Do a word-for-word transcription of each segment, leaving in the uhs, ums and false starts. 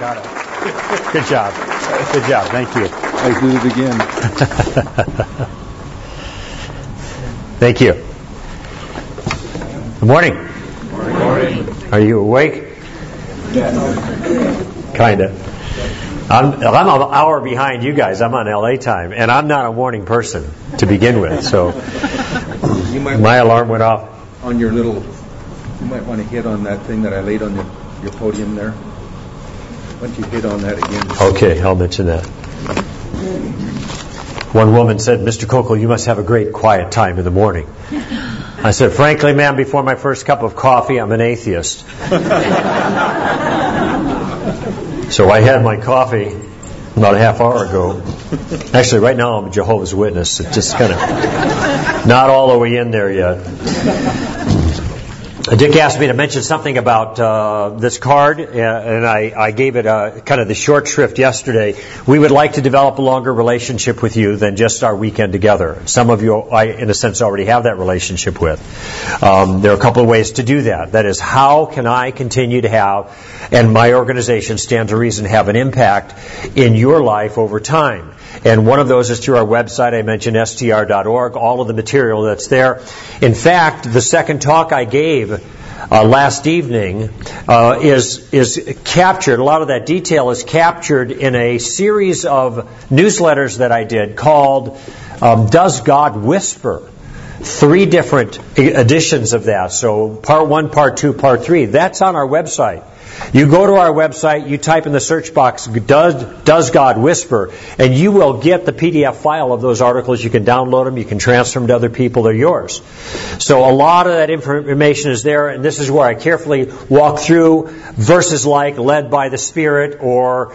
got it. Good job. Good job. Thank you. I do it again. Thank you. Good morning. Good morning. Are you awake? Yes. Kind of. I'm, I'm an hour behind you guys. I'm on L A time, and I'm not a morning person to begin with. So you might my alarm went off. On your little, you might want to hit on that thing that I laid on your, your podium there. Why don't you hit on that again? Okay, I'll mention that. One woman said, "Mister Kokel, you must have a great quiet time in the morning." I said, "Frankly, ma'am, before my first cup of coffee, I'm an atheist." So I had my coffee about a half hour ago. Actually, right now I'm a Jehovah's Witness. It's just kind of not all the way in there yet. Dick asked me to mention something about uh, this card, and I, I gave it a, kind of the short shrift yesterday. We would like to develop a longer relationship with you than just our weekend together. Some of you, I, in a sense, already have that relationship with. Um, there are a couple of ways to do that. That is, how can I continue to have, and my organization stands to reason, have an impact in your life over time? And one of those is through our website. I mentioned S T R dot org, all of the material that's there. In fact, the second talk I gave uh, last evening uh, is is captured, a lot of that detail is captured in a series of newsletters that I did called um, Does God Whisper? Three different editions of that. So part one, part two, part three. That's on our website. You go to our website, you type in the search box, does, does God whisper? And you will get the P D F file of those articles. You can download them. You can transfer them to other people. They're yours. So a lot of that information is there, and this is where I carefully walk through verses like led by the Spirit or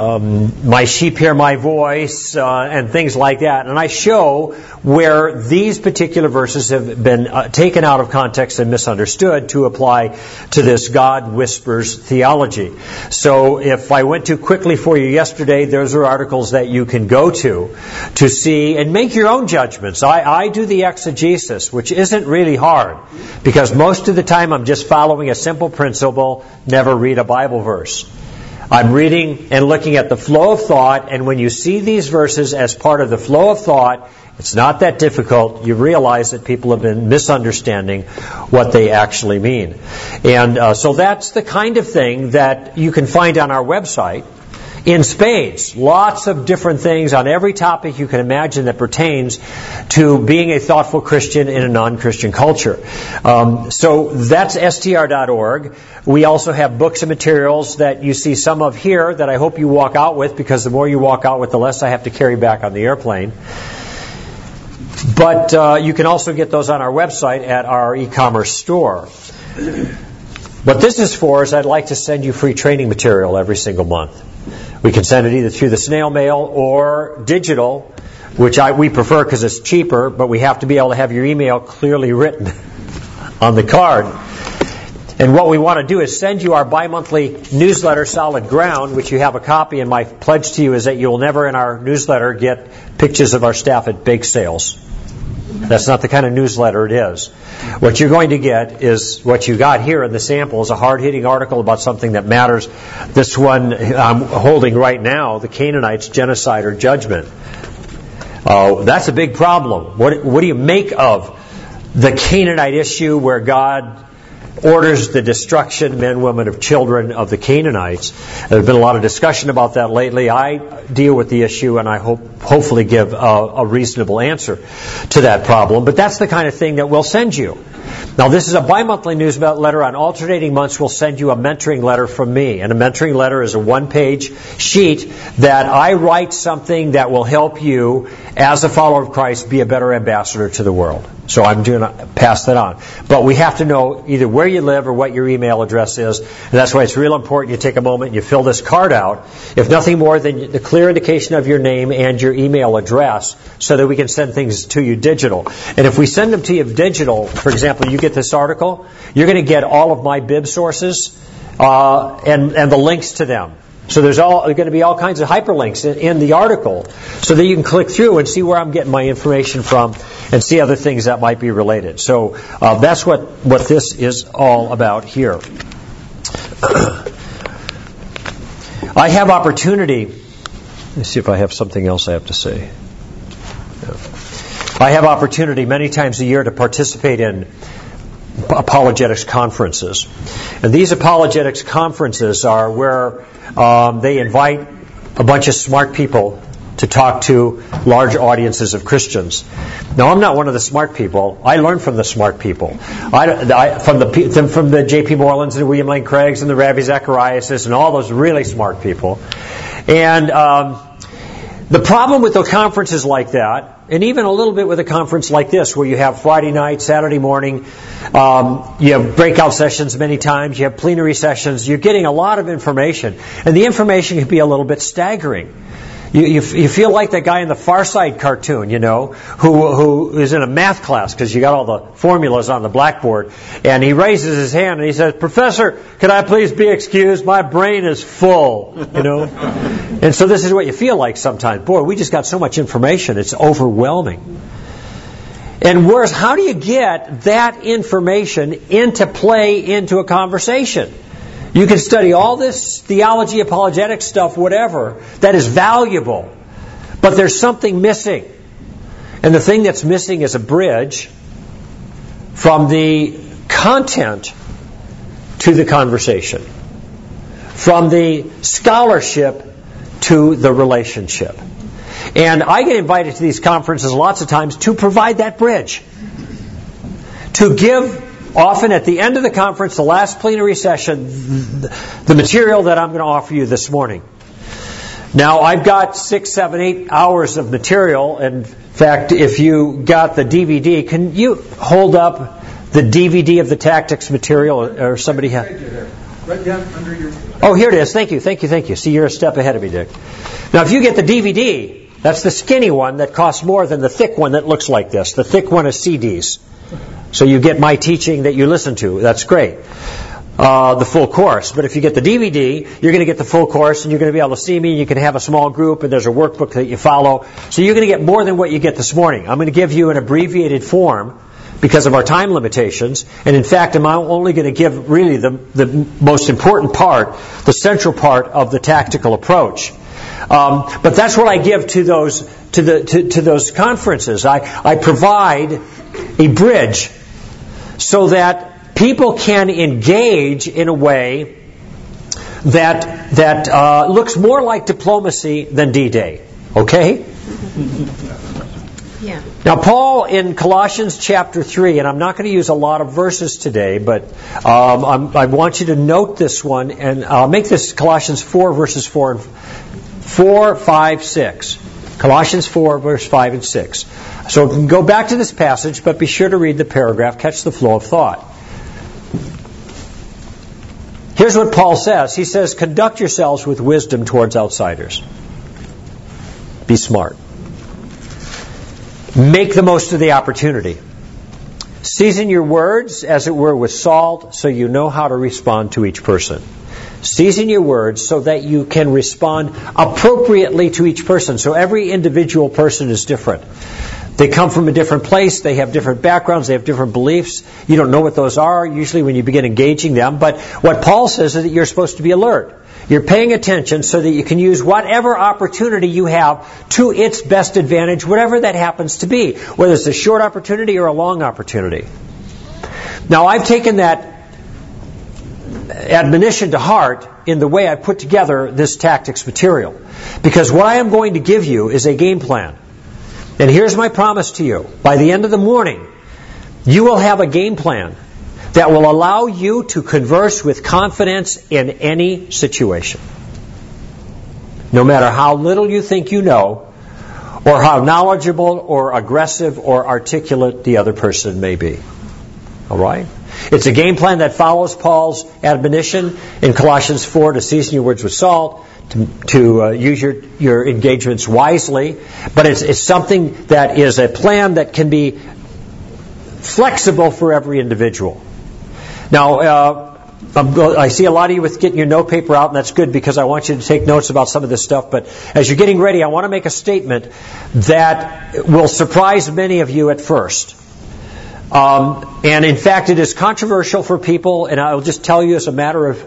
um, my sheep hear my voice uh, and things like that. And I show where these particular verses have been uh, taken out of context and misunderstood to apply to this God whispers theology. So if I went too quickly for you yesterday, those are articles that you can go to to see and make your own judgments. I, I do the exegesis, which isn't really hard, because most of the time I'm just following a simple principle: never read a Bible verse. I'm reading and looking at the flow of thought, and when you see these verses as part of the flow of thought, it's not that difficult. You realize that people have been misunderstanding what they actually mean. And uh, so that's the kind of thing that you can find on our website in spades. Lots of different things on every topic you can imagine that pertains to being a thoughtful Christian in a non-Christian culture. Um, so that's S T R dot org. We also have books and materials that you see some of here that I hope you walk out with, because the more you walk out with, the less I have to carry back on the airplane. But uh, you can also get those on our website at our e-commerce store. What this is for is I'd like to send you free training material every single month. We can send it either through the snail mail or digital, which I, we prefer because it's cheaper, but we have to be able to have your email clearly written on the card. And what we want to do is send you our bi-monthly newsletter, Solid Ground, which you have a copy, and my pledge to you is that you will never in our newsletter get pictures of our staff at bake sales. That's not the kind of newsletter it is. What you're going to get is what you got here in the sample is a hard-hitting article about something that matters. This one I'm holding right now, the Canaanites' genocide or judgment. Uh, that's a big problem. What, what do you make of the Canaanite issue where God orders the destruction, men, women, of children of the Canaanites? There's been a lot of discussion about that lately. I deal with the issue, and I hope hopefully give a, a reasonable answer to that problem. But that's the kind of thing that we'll send you. Now, this is a bi-monthly newsletter. On alternating months, we'll send you a mentoring letter from me. And a mentoring letter is a one-page sheet that I write something that will help you, as a follower of Christ, be a better ambassador to the world. So I'm going to pass that on. But we have to know either where you live or what your email address is. And that's why it's real important you take a moment and you fill this card out, if nothing more than the clear indication of your name and your email address, so that we can send things to you digital. And if we send them to you digital, for example, you get this article, you're going to get all of my bib sources uh, and, and the links to them. So there's all there's going to be all kinds of hyperlinks in, in the article, so that you can click through and see where I'm getting my information from and see other things that might be related. So uh, that's what, what this is all about here. I have opportunity. Let's see if I have something else I have to say. No. I have opportunity many times a year to participate in apologetics conferences. And these apologetics conferences are where um, they invite a bunch of smart people to talk to large audiences of Christians. Now, I'm not one of the smart people. I learn from the smart people. I, I, from the from the J P Morlands and William Lane Craigs and the Ravi Zachariases and all those really smart people. And um, the problem with the conferences like that, and even a little bit with a conference like this, where you have Friday night, Saturday morning, um, you have breakout sessions many times, you have plenary sessions, you're getting a lot of information. And the information can be a little bit staggering. You, you, you feel like that guy in the Far Side cartoon, you know, who who is in a math class because you got all the formulas on the blackboard, and he raises his hand and he says, "Professor, could I please be excused? My brain is full," you know. And so this is what you feel like sometimes. Boy, we just got so much information; it's overwhelming. And where's how do you get that information into play into a conversation? You can study all this theology, apologetic stuff, whatever, that is valuable. But there's something missing. And the thing that's missing is a bridge from the content to the conversation. From the scholarship to the relationship. And I get invited to these conferences lots of times to provide that bridge. To give often at the end of the conference, the last plenary session, the material that I'm going to offer you this morning. Now, I've got six, seven, eight hours of material. In fact, if you got the D V D, can you hold up the D V D of the tactics material, or somebody has? Right down under your... Oh, here it is. Thank you, thank you, thank you. See, you're a step ahead of me, Dick. Now, if you get the D V D, that's the skinny one that costs more than the thick one that looks like this. The thick one is C Ds. So you get my teaching that you listen to. That's great. Uh, the full course. But if you get the D V D, you're going to get the full course, and you're going to be able to see me, and you can have a small group, and there's a workbook that you follow. So you're going to get more than what you get this morning. I'm going to give you an abbreviated form because of our time limitations. And in fact, I'm only going to give really the, the most important part, the central part of the tactical approach. Um, but that's what I give to those to the to, to those conferences. I, I provide a bridge so that people can engage in a way that that uh, looks more like diplomacy than D-Day. Okay? Yeah. Now, Paul in Colossians chapter three, and I'm not going to use a lot of verses today, but um, I'm, I want you to note this one, and I'll make this Colossians four, verses four, and four, five, six. Colossians four, verse five and six. So we can go back to this passage, but be sure to read the paragraph, catch the flow of thought. Here's what Paul says. He says, conduct yourselves with wisdom towards outsiders. Be smart. Make the most of the opportunity. Season your words, as it were, with salt, so you know how to respond to each person. Season your words so that you can respond appropriately to each person. So every individual person is different. They come from a different place. They have different backgrounds. They have different beliefs. You don't know what those are usually when you begin engaging them. But what Paul says is that you're supposed to be alert. You're paying attention so that you can use whatever opportunity you have to its best advantage, whatever that happens to be, whether it's a short opportunity or a long opportunity. Now, I've taken that admonition to heart in the way I put together this tactics material. Because what I am going to give you is a game plan. And here's my promise to you. By the end of the morning, you will have a game plan that will allow you to converse with confidence in any situation. No matter how little you think you know, or how knowledgeable or aggressive or articulate the other person may be. All right? It's a game plan that follows Paul's admonition in Colossians four to season your words with salt, to, to uh, use your, your engagements wisely. But it's, it's something that is a plan that can be flexible for every individual. Now, uh, I'm, I see a lot of you with getting your note paper out, and that's good because I want you to take notes about some of this stuff. But as you're getting ready, I want to make a statement that will surprise many of you at first. Um, and in fact, it is controversial for people, and I'll just tell you as a matter of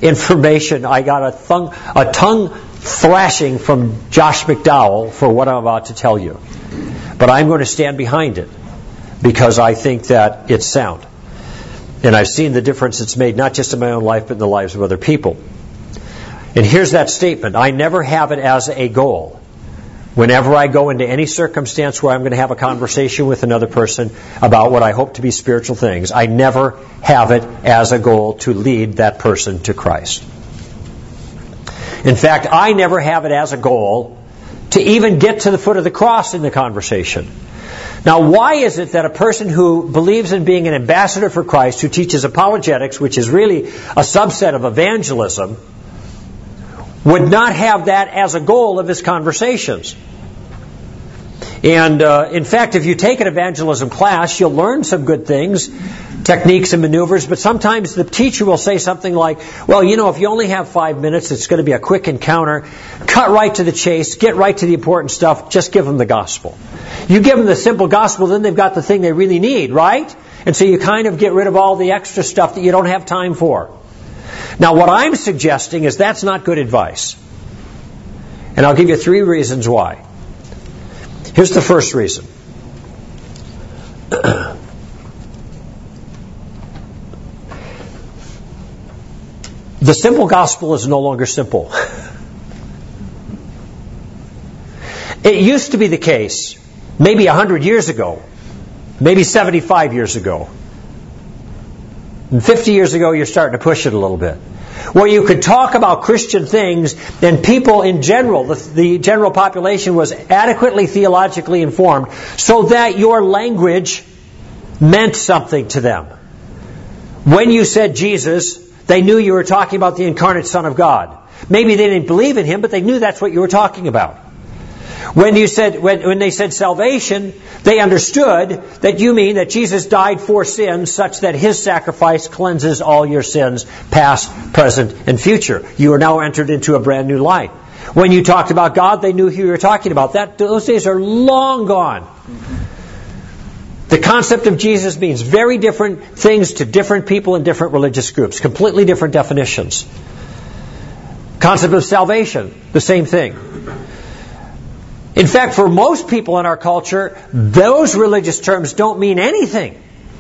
information. I got a, thung, a tongue thrashing from Josh McDowell for what I'm about to tell you. But I'm going to stand behind it because I think that it's sound. And I've seen the difference it's made, not just in my own life, but in the lives of other people. And here's that statement. I never have it as a goal. Whenever I go into any circumstance where I'm going to have a conversation with another person about what I hope to be spiritual things, I never have it as a goal to lead that person to Christ. In fact, I never have it as a goal to even get to the foot of the cross in the conversation. Now, why is it that a person who believes in being an ambassador for Christ, who teaches apologetics, which is really a subset of evangelism, would not have that as a goal of his conversations? And uh, in fact, if you take an evangelism class, you'll learn some good things, techniques and maneuvers, but sometimes the teacher will say something like, well, you know, if you only have five minutes, it's going to be a quick encounter. Cut right to the chase, get right to the important stuff, just give them the gospel. You give them the simple gospel, then they've got the thing they really need, right? And so you kind of get rid of all the extra stuff that you don't have time for. Now, what I'm suggesting is that's not good advice. And I'll give you three reasons why. Here's the first reason. The simple gospel is no longer simple. It used to be the case, maybe one hundred years ago, maybe seventy-five years ago. And fifty years ago, you're starting to push it a little bit. Where you could talk about Christian things, and people in general, the, the general population was adequately theologically informed so that your language meant something to them. When you said Jesus, they knew you were talking about the incarnate Son of God. Maybe they didn't believe in Him, but they knew that's what you were talking about. When you said, when, when they said salvation, they understood that you mean that Jesus died for sins such that His sacrifice cleanses all your sins, past, present, and future. You are now entered into a brand new life. When you talked about God, they knew who you were talking about. That, those days are long gone. The concept of Jesus means very different things to different people in different religious groups. Completely different definitions. Concept of salvation, the same thing. In fact, for most people in our culture, those religious terms don't mean anything.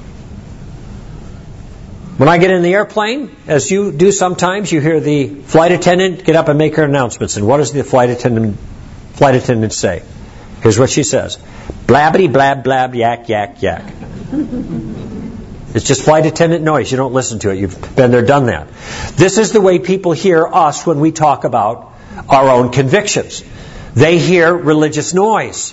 When I get in the airplane, as you do sometimes, you hear the flight attendant get up and make her announcements. And what does the flight attendant flight attendant say? Here's what she says. Blabbity blab blab yak yak yak. It's just flight attendant noise. You don't listen to it. You've been there, done that. This is the way people hear us when we talk about our own convictions. They hear religious noise.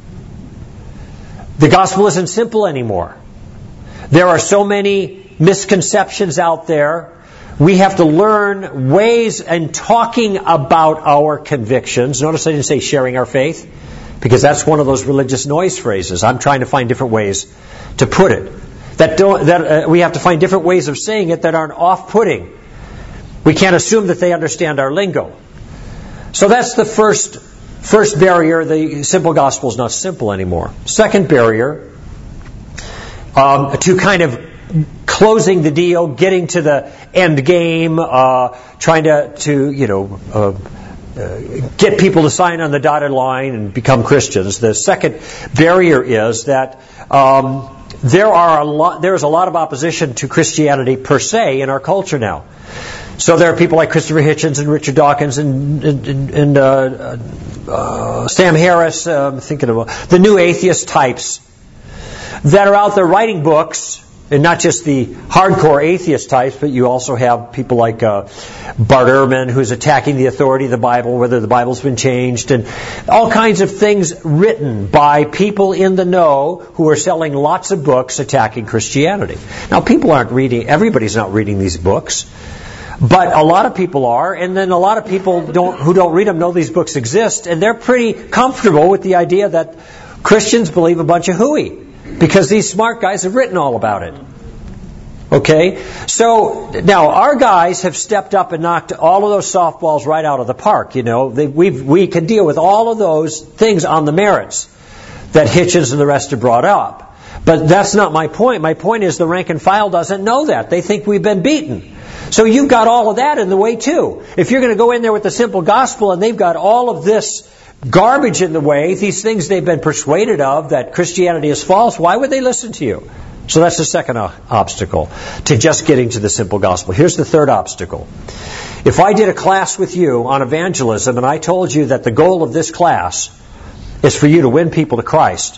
The gospel isn't simple anymore. There are so many misconceptions out there. We have to learn ways in talking about our convictions. Notice I didn't say sharing our faith, because that's one of those religious noise phrases. I'm trying to find different ways to put it. That, don't, that uh, we have to find different ways of saying it that aren't off-putting. We can't assume that they understand our lingo. So that's the first First barrier, the simple gospel is not simple anymore. Second barrier, um, to kind of closing the deal, getting to the end game, uh, trying to, to you know, uh, uh, get people to sign on the dotted line and become Christians. The second barrier is that um, there are a lot, there is a lot of opposition to Christianity per se in our culture now. So there are people like Christopher Hitchens and Richard Dawkins and, and, and uh, uh, Sam Harris, uh, I'm thinking of uh, the new atheist types that are out there writing books, and not just the hardcore atheist types, but you also have people like uh, Bart Ehrman, who's attacking the authority of the Bible, whether the Bible's been changed, and all kinds of things written by people in the know who are selling lots of books attacking Christianity. Now, people aren't reading, everybody's not reading these books. But a lot of people are, and then a lot of people don't, who don't read them know these books exist, and they're pretty comfortable with the idea that Christians believe a bunch of hooey, because these smart guys have written all about it. Okay? So, now, our guys have stepped up and knocked all of those softballs right out of the park, you know. They, we've, we can deal with all of those things on the merits that Hitchens and the rest have brought up. But that's not my point. My point is the rank and file doesn't know that. They think we've been beaten. So you've got all of that in the way too. If you're going to go in there with the simple gospel and they've got all of this garbage in the way, these things they've been persuaded of, that Christianity is false, why would they listen to you? So that's the second o- obstacle to just getting to the simple gospel. Here's the third obstacle. If I did a class with you on evangelism and I told you that the goal of this class is for you to win people to Christ,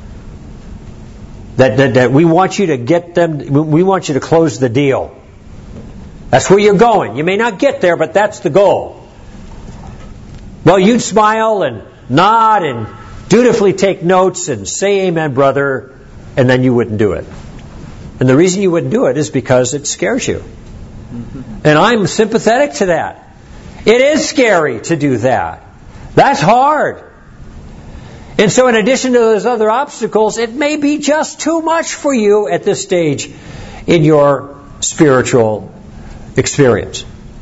that, that, that we want you to get them, we want you to close the deal. That's where you're going. You may not get there, but that's the goal. Well, you'd smile and nod and dutifully take notes and say amen, brother, and then you wouldn't do it. And the reason you wouldn't do it is because it scares you. And I'm sympathetic to that. It is scary to do that. That's hard. And so in addition to those other obstacles, it may be just too much for you at this stage in your spiritual experience.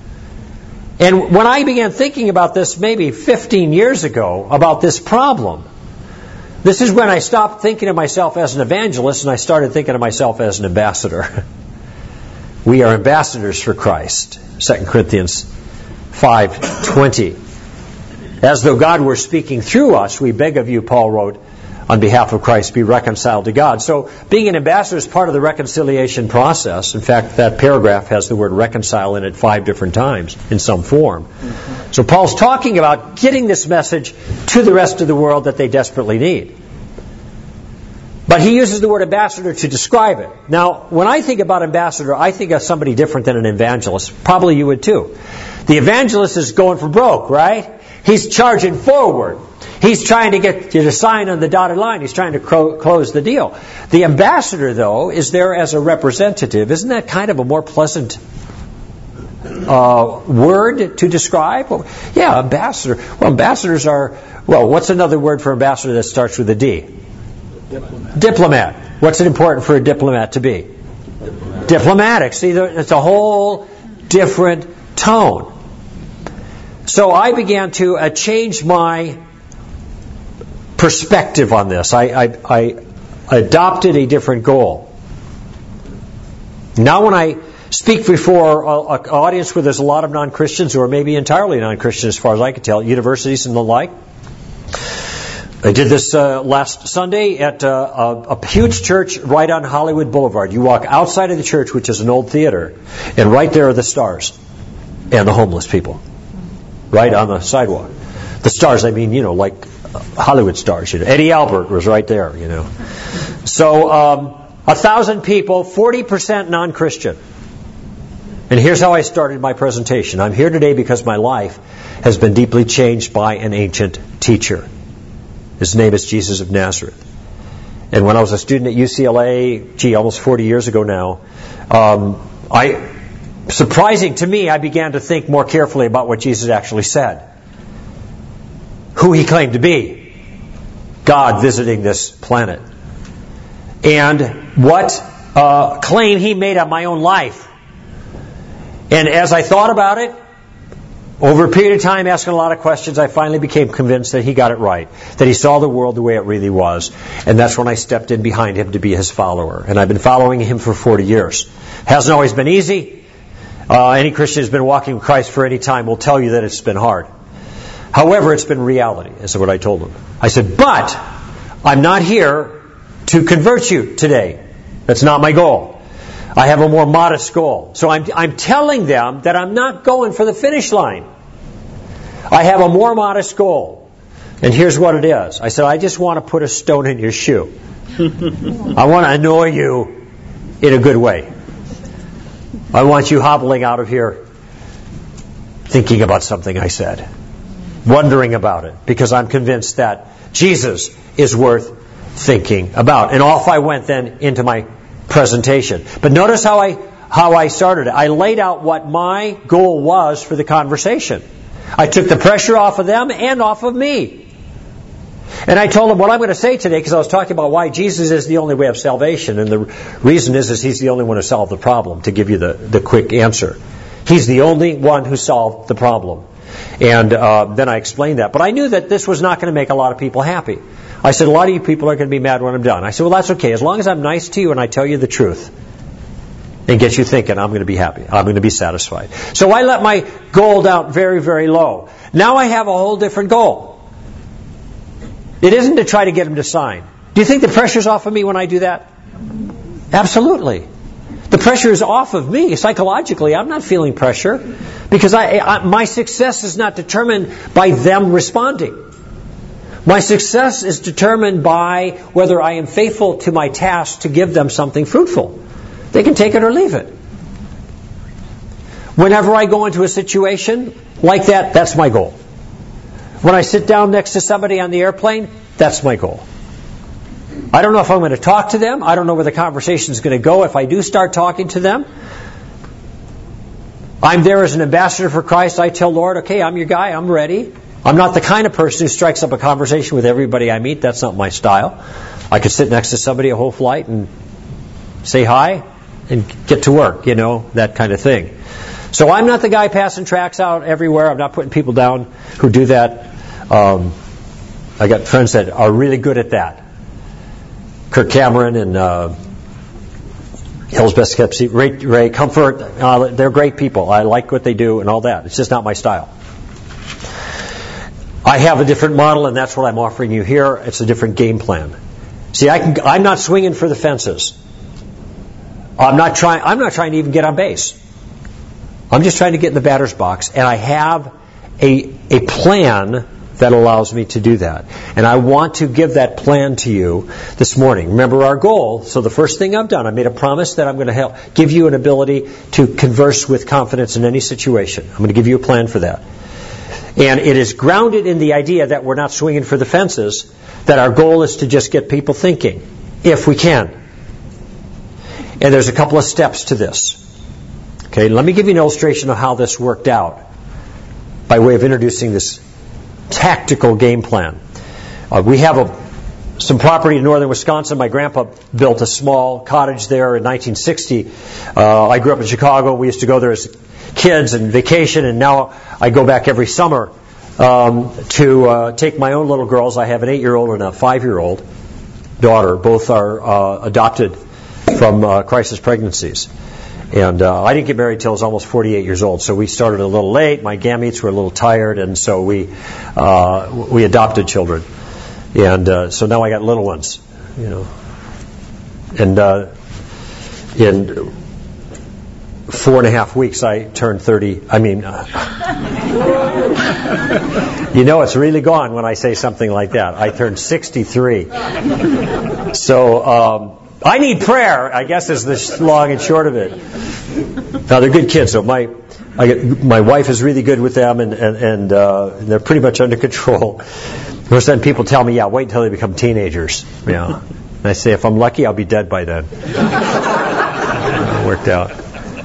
And when I began thinking about this maybe fifteen years ago, about this problem, this is when I stopped thinking of myself as an evangelist and I started thinking of myself as an ambassador. We are ambassadors for Christ. Second Corinthians five twenty. As though God were speaking through us, we beg of you, Paul wrote, on behalf of Christ, be reconciled to God. So being an ambassador is part of the reconciliation process. In fact, that paragraph has the word reconcile in it five different times in some form. Mm-hmm. So Paul's talking about getting this message to the rest of the world that they desperately need. But he uses the word ambassador to describe it. Now, when I think about ambassador, I think of somebody different than an evangelist. Probably you would too. The evangelist is going for broke, right? He's charging forward. He's trying to get you to sign on the dotted line. He's trying to cro- close the deal. The ambassador, though, is there as a representative. Isn't that kind of a more pleasant uh, word to describe? Well, yeah, ambassador. Well, ambassadors are, well, what's another word for ambassador that starts with a D? Diplomat. Diplomat. What's it important for a diplomat to be? Diplomatic. Diplomatic. See, it's a whole different tone. So I began to uh, change my perspective on this. I, I, I adopted a different goal. Now when I speak before an audience where there's a lot of non-Christians, or maybe entirely non-Christians as far as I can tell, universities and the like, I did this uh, last Sunday at uh, a, a huge church right on Hollywood Boulevard. You walk outside of the church, which is an old theater, and right there are the stars and the homeless people, right on the sidewalk. The stars, I mean, you know, like Hollywood stars. You know, Eddie Albert was right there. You know, so um, a thousand people, forty percent non-Christian. And here's how I started my presentation. I'm here today because my life has been deeply changed by an ancient teacher. His name is Jesus of Nazareth. And when I was a student at U C L A, gee, almost forty years ago now, um, I, surprising to me, I began to think more carefully about what Jesus actually said. Who he claimed to be. God visiting this planet. And what uh, claim he made on my own life. And as I thought about it, over a period of time, asking a lot of questions, I finally became convinced that he got it right. That he saw the world the way it really was. And that's when I stepped in behind him to be his follower. And I've been following him for forty years. Hasn't always been easy. Uh, any Christian who's been walking with Christ for any time will tell you that it's been hard. However, it's been reality, is what I told him. I said, but I'm not here to convert you today. That's not my goal. I have a more modest goal. So I'm, I'm telling them that I'm not going for the finish line. I have a more modest goal. And here's what it is. I said, I just want to put a stone in your shoe. I want to annoy you in a good way. I want you hobbling out of here thinking about something I said. Wondering about it. Because I'm convinced that Jesus is worth thinking about. And off I went then into my presentation. But notice how I how I started it. I laid out what my goal was for the conversation. I took the pressure off of them and off of me. And I told them what I'm going to say today, because I was talking about why Jesus is the only way of salvation. And the reason is, is he's the only one who solved the problem, to give you the, the quick answer. He's the only one who solved the problem. And uh, then I explained that. But I knew that this was not going to make a lot of people happy. I said, a lot of you people are going to be mad when I'm done. I said, well, that's okay. As long as I'm nice to you and I tell you the truth. and get you thinking, I'm going to be happy. I'm going to be satisfied. So I let my goal down very, very low. Now I have a whole different goal. It isn't to try to get him to sign. Do you think the pressure's off of me when I do that? Absolutely. The pressure is off of me psychologically. I'm not feeling pressure because I, I, my success is not determined by them responding. My success is determined by whether I am faithful to my task to give them something fruitful. They can take it or leave it. Whenever I go into a situation like that, that's my goal. When I sit down next to somebody on the airplane, that's my goal. I don't know if I'm going to talk to them. I don't know where the conversation is going to go. If I do start talking to them, I'm there as an ambassador for Christ. I tell Lord, okay, I'm your guy. I'm ready. I'm not the kind of person who strikes up a conversation with everybody I meet. That's not my style. I could sit next to somebody a whole flight and say hi and get to work, you know, that kind of thing. So I'm not the guy passing tracts out everywhere. I'm not putting people down who do that. Um, I got friends that are really good at that. Kirk Cameron and uh, Hill's Best Kept Secret, Ray, Ray Comfort, uh, they're great people. I like what they do and all that. It's just not my style. I have a different model, and that's what I'm offering you here. It's a different game plan. See, I can, I'm not swinging for the fences. I'm not trying. I'm not trying to even get on base. I'm just trying to get in the batter's box, and I have a a plan that allows me to do that. And I want to give that plan to you this morning. Remember our goal. So the first thing I've done, I made a promise that I'm going to help give you an ability to converse with confidence in any situation. I'm going to give you a plan for that. And it is grounded in the idea that we're not swinging for the fences, that our goal is to just get people thinking, if we can. And there's a couple of steps to this. Okay, let me give you an illustration of how this worked out by way of introducing this tactical game plan. Uh, we have a, some property in northern Wisconsin. My grandpa built a small cottage there in nineteen sixty. Uh, I grew up in Chicago. We used to go there as kids and vacation, and now I go back every summer um, to uh, take my own little girls. I have an eight-year-old and a five-year-old daughter. Both are uh, adopted from uh, crisis pregnancies. And uh, I didn't get married till I was almost forty-eight years old, so we started a little late. My gametes were a little tired, and so we uh, we adopted children. And uh, so now I got little ones, you know. And uh, in four and a half weeks, I turned thirty. I mean, uh, you know, it's really gone when I say something like that. I turned sixty-three. So. Um, I need prayer, I guess, is the long and short of it. Now, they're good kids, so my I get, my wife is really good with them, and, and, and uh, they're pretty much under control. Of course, then people tell me, yeah, wait until they become teenagers. Yeah. And I say, if I'm lucky, I'll be dead by then. It worked out.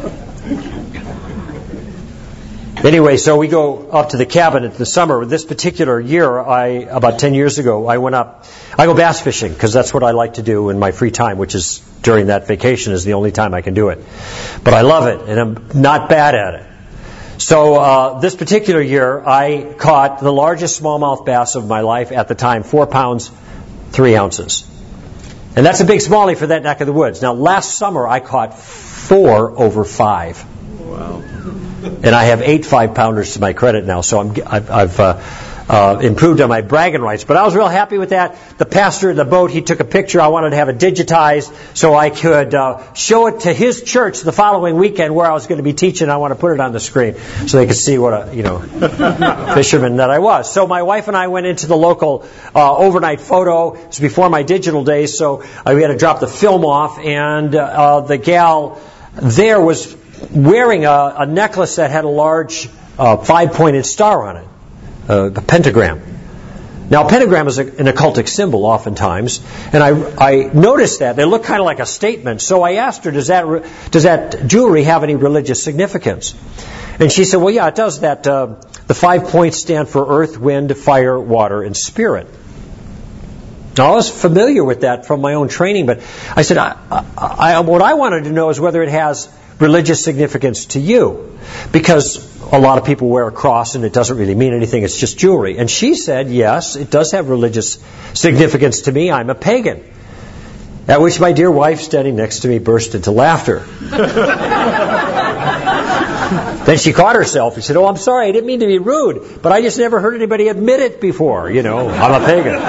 Anyway, so we go up to the cabin in the summer. This particular year, I about ten years ago, I went up. I go bass fishing because that's what I like to do in my free time, which is during that vacation is the only time I can do it. But I love it, and I'm not bad at it. So uh, this particular year, I caught the largest smallmouth bass of my life at the time, four pounds, three ounces. And that's a big smallie for that neck of the woods. Now, last summer, I caught four over five. Wow. And I have eight five-pounders to my credit now, so I'm, I've, I've uh, uh, improved on my bragging rights. But I was real happy with that. The pastor in the boat, he took a picture. I wanted to have it digitized so I could uh, show it to his church the following weekend where I was going to be teaching. I want to put it on the screen so they could see what a you know fisherman that I was. So my wife and I went into the local uh, overnight photo. It was before my digital days, so I, we had to drop the film off, and uh, the gal there was wearing a, a necklace that had a large uh, five-pointed star on it, uh, a pentagram. Now, a pentagram is a, an occultic symbol oftentimes, and I, I noticed that. They look kind of like a statement. So I asked her, does that, re- does that jewelry have any religious significance? And she said, well, yeah, it does. That uh, the five points stand for earth, wind, fire, water, and spirit. Now, I was familiar with that from my own training, but I said, I, I, I, what I wanted to know is whether it has religious significance to you, because a lot of people wear a cross and it doesn't really mean anything, it's just jewelry. And she said, yes, it does have religious significance to me. I'm a pagan. At which my dear wife standing next to me burst into laughter. Then she caught herself and said, "Oh, I'm sorry, I didn't mean to be rude, but I just never heard anybody admit it before. You know, I'm a pagan."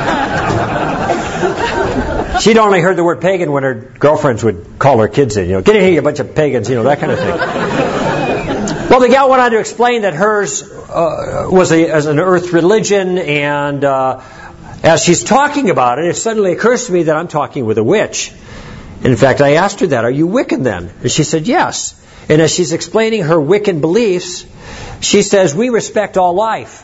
She'd only heard the word pagan when her girlfriends would call her kids in, you know, "Get in here, you bunch of pagans," you know, that kind of thing. Well, the gal went on to explain that hers uh, was a, as an earth religion, and uh, as she's talking about it, it suddenly occurs to me that I'm talking with a witch. And in fact, I asked her that, "Are you Wiccan then?" And she said, "Yes." And as she's explaining her Wiccan beliefs, she says, "We respect all life."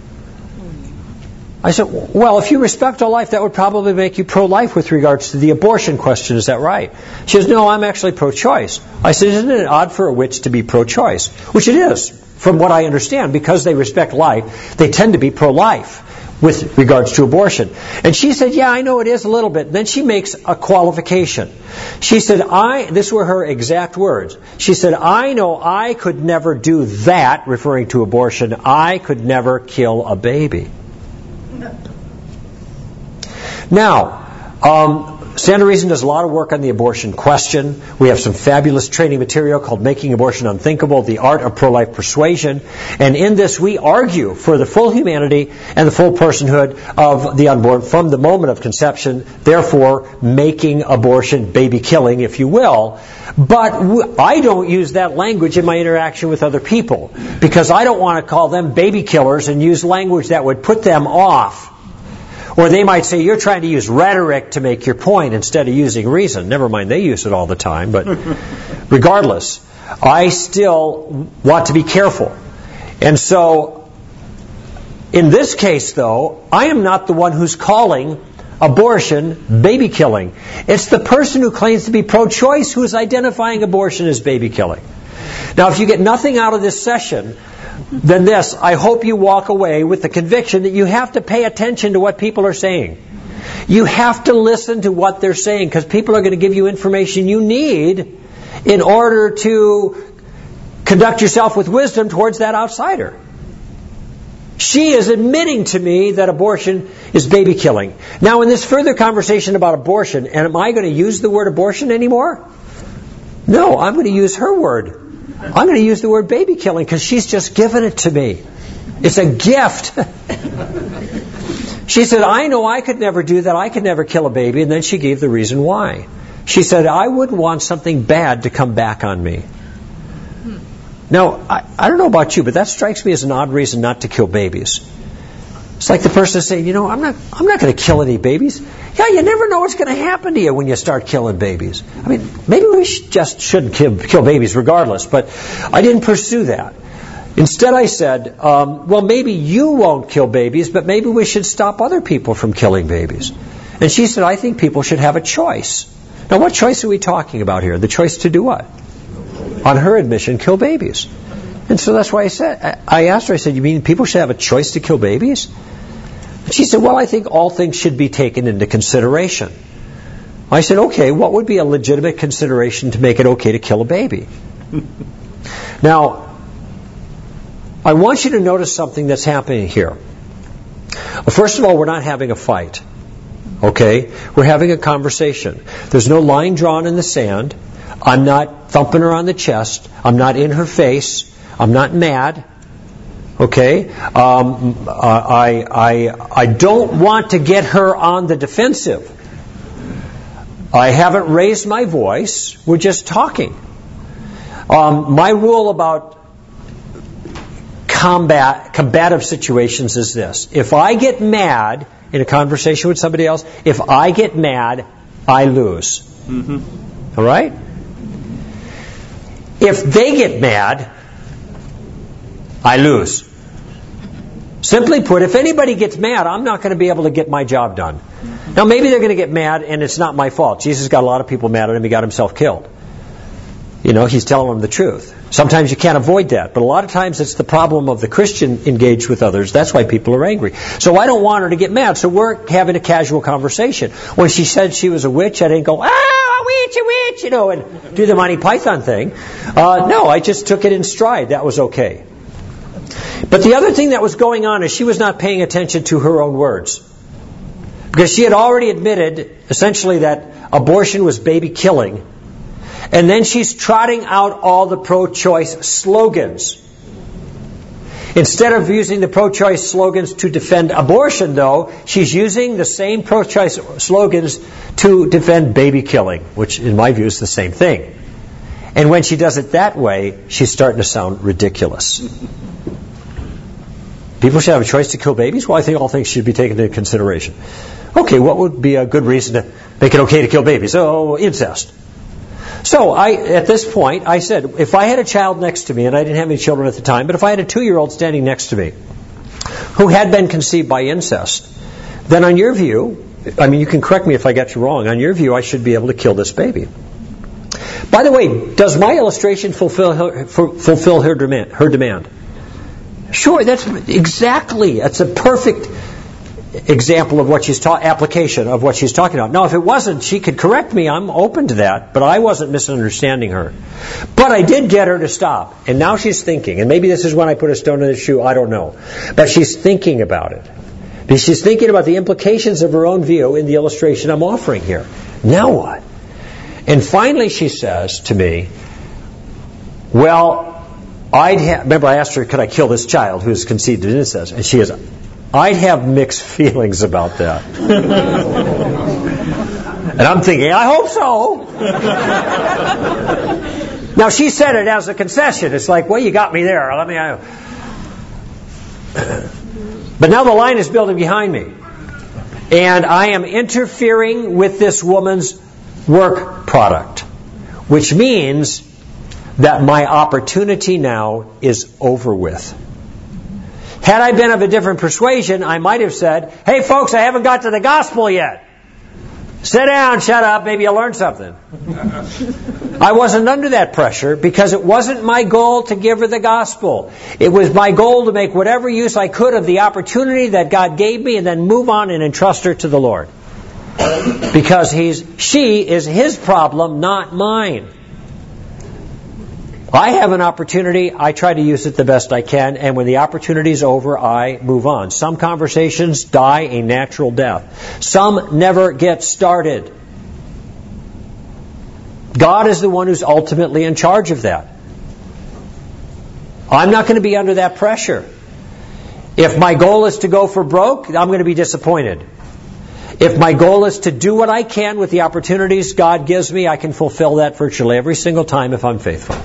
I said, "Well, if you respect all life, that would probably make you pro-life with regards to the abortion question. Is that right?" She says, "No, I'm actually pro-choice." I said, "Isn't it odd for a witch to be pro-choice?" Which it is, from what I understand. Because they respect life, they tend to be pro-life with regards to abortion. And she said, "Yeah, I know it is a little bit." And then she makes a qualification. She said, I, this were her exact words. She said, "I know I could never do that," referring to abortion. "I could never kill a baby." Now, um, Stand to Reason does a lot of work on the abortion question. We have some fabulous training material called Making Abortion Unthinkable, The Art of Pro-Life Persuasion. And in this, we argue for the full humanity and the full personhood of the unborn from the moment of conception, therefore making abortion baby killing, if you will. But w- I don't use that language in my interaction with other people because I don't want to call them baby killers and use language that would put them off. Or they might say, "You're trying to use rhetoric to make your point instead of using reason." Never mind, they use it all the time. But regardless, I still want to be careful. And so, in this case, though, I am not the one who's calling abortion baby killing. It's the person who claims to be pro-choice who is identifying abortion as baby killing. Now, if you get nothing out of this session, then this, I hope you walk away with the conviction that you have to pay attention to what people are saying. You have to listen to what they're saying because people are going to give you information you need in order to conduct yourself with wisdom towards that outsider. She is admitting to me that abortion is baby killing. Now, in this further conversation about abortion, and am I going to use the word abortion anymore? No, I'm going to use her word. I'm going to use the word baby killing because she's just given it to me. It's a gift. She said, "I know I could never do that. I could never kill a baby." And then she gave the reason why. She said, "I wouldn't want something bad to come back on me." Now, I, I don't know about you, but that strikes me as an odd reason not to kill babies. It's like the person saying, "You know, I'm not, I'm not going to kill any babies." Yeah, you never know what's going to happen to you when you start killing babies. I mean, maybe we sh- just shouldn't kill, kill babies regardless, but I didn't pursue that. Instead, I said, um, well, maybe you won't kill babies, but maybe we should stop other people from killing babies. And she said, "I think people should have a choice." Now, what choice are we talking about here? The choice to do what? On her admission, kill babies. And so that's why I said, I asked her, I said, "You mean people should have a choice to kill babies?" She said, "Well, I think all things should be taken into consideration." I said, "Okay, what would be a legitimate consideration to make it okay to kill a baby?" Now, I want you to notice something that's happening here. First of all, we're not having a fight. Okay? We're having a conversation. There's no line drawn in the sand. I'm not thumping her on the chest. I'm not in her face. I'm not mad. Okay? Um, uh, I, I, I don't want to get her on the defensive. I haven't raised my voice. We're just talking. Um, my rule about combat, combative situations is this. If I get mad in a conversation with somebody else, if I get mad, I lose. Mm-hmm. All right? If they get mad, I lose. Simply put, if anybody gets mad, I'm not going to be able to get my job done. Now, maybe they're going to get mad, and it's not my fault. Jesus got a lot of people mad at him. He got himself killed. You know, he's telling them the truth. Sometimes you can't avoid that, but a lot of times it's the problem of the Christian engaged with others. That's why people are angry. So I don't want her to get mad. So we're having a casual conversation. When she said she was a witch, I didn't go, "Ah, a witch, a witch," you know, and do the Monty Python thing. Uh, no, I just took it in stride. That was okay. But the other thing that was going on is she was not paying attention to her own words. Because she had already admitted, essentially, that abortion was baby killing. And then she's trotting out all the pro-choice slogans. Instead of using the pro-choice slogans to defend abortion, though, she's using the same pro-choice slogans to defend baby killing, which in my view is the same thing. And when she does it that way, she's starting to sound ridiculous. People should have a choice to kill babies? Well, I think all things should be taken into consideration. Okay, what would be a good reason to make it okay to kill babies? Oh, incest. So I, at this point, I said, if I had a child next to me, and I didn't have any children at the time, but if I had a two-year-old standing next to me who had been conceived by incest, then on your view, I mean, you can correct me if I got you wrong, on your view, I should be able to kill this baby. By the way, does my illustration fulfill her, fulfill her demand? Her demand? Sure, that's exactly, that's a perfect example of what she's taught, application of what she's talking about. Now, if it wasn't, she could correct me. I'm open to that, but I wasn't misunderstanding her. But I did get her to stop, and now she's thinking, and maybe this is when I put a stone in the shoe, I don't know. But she's thinking about it. Because she's thinking about the implications of her own view in the illustration I'm offering here. Now what? And finally she says to me, well, I'd ha-, remember I asked her, could I kill this child who is conceived in incest? And she goes, I'd have mixed feelings about that. And I'm thinking, I hope so. Now, she said it as a concession. It's like, well, you got me there. Let me. I... But now the line is building behind me. And I am interfering with this woman's work product, which means that my opportunity now is over with. Had I been of a different persuasion, I might have said, hey folks, I haven't got to the gospel yet. Sit down, shut up, maybe you'll learn something. I wasn't under that pressure because it wasn't my goal to give her the gospel. It was my goal to make whatever use I could of the opportunity that God gave me and then move on and entrust her to the Lord. Because he's, she is his problem, not mine. I have an opportunity, I try to use it the best I can, and when the opportunity is over, I move on. Some conversations die a natural death. Some never get started. God is the one who's ultimately in charge of that. I'm not going to be under that pressure. If my goal is to go for broke, I'm going to be disappointed. If my goal is to do what I can with the opportunities God gives me, I can fulfill that virtually every single time if I'm faithful.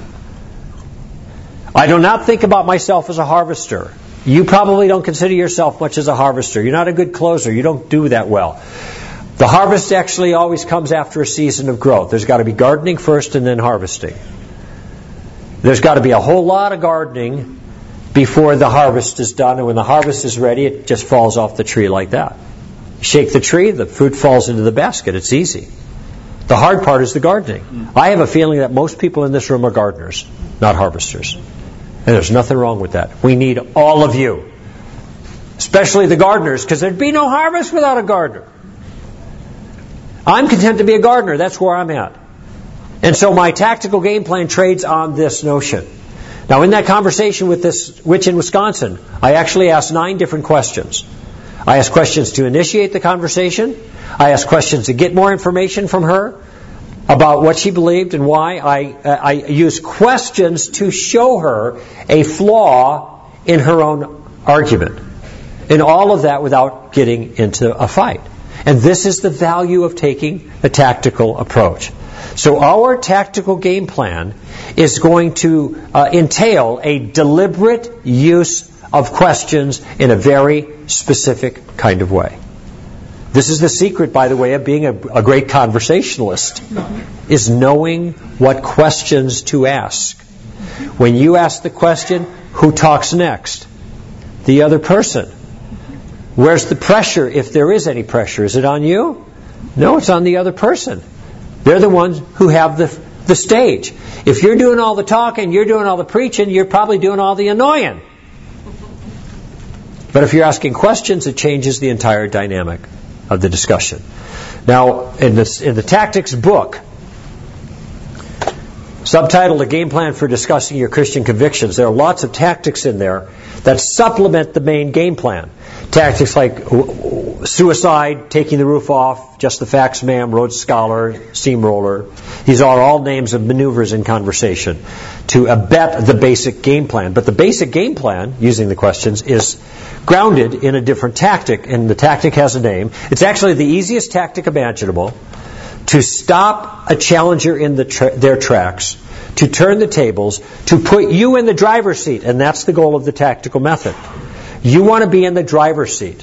I do not think about myself as a harvester. You probably don't consider yourself much as a harvester. You're not a good closer. You don't do that well. The harvest actually always comes after a season of growth. There's got to be gardening first and then harvesting. There's got to be a whole lot of gardening before the harvest is done. And when the harvest is ready, it just falls off the tree like that. Shake the tree, the fruit falls into the basket. It's easy. The hard part is the gardening. I have a feeling that most people in this room are gardeners, not harvesters. And there's nothing wrong with that. We need all of you, especially the gardeners, because there'd be no harvest without a gardener. I'm content to be a gardener. That's where I'm at. And so my tactical game plan trades on this notion. Now, in that conversation with this witch in Wisconsin, I actually asked nine different questions. I asked questions to initiate the conversation. I asked questions to get more information from her about what she believed and why. I, uh, I used questions to show her a flaw in her own argument. And all of that without getting into a fight. And this is the value of taking a tactical approach. So our tactical game plan is going to uh, entail a deliberate use of questions in a very specific kind of way. This is the secret, by the way, of being a, a great conversationalist, is knowing what questions to ask. When you ask the question, who talks next? The other person. Where's the pressure, if there is any pressure? Is it on you? No, it's on the other person. They're the ones who have the, the stage. If you're doing all the talking, you're doing all the preaching, you're probably doing all the annoying. But if you're asking questions, it changes the entire dynamic of the discussion. Now, in, this, in the tactics book, subtitled A Game Plan for Discussing Your Christian Convictions. There are lots of tactics in there that supplement the main game plan. Tactics like suicide, taking the roof off, just the facts, ma'am, Rhodes Scholar, steamroller. These are all names of maneuvers in conversation to abet the basic game plan. But the basic game plan, using the questions, is grounded in a different tactic, and the tactic has a name. It's actually the easiest tactic imaginable to stop a challenger in the tra- their tracks, to turn the tables, to put you in the driver's seat, and that's the goal of the tactical method. You want to be in the driver's seat.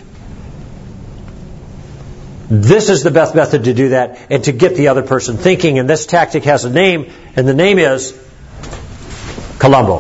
This is the best method to do that and to get the other person thinking, and this tactic has a name, and the name is Columbo.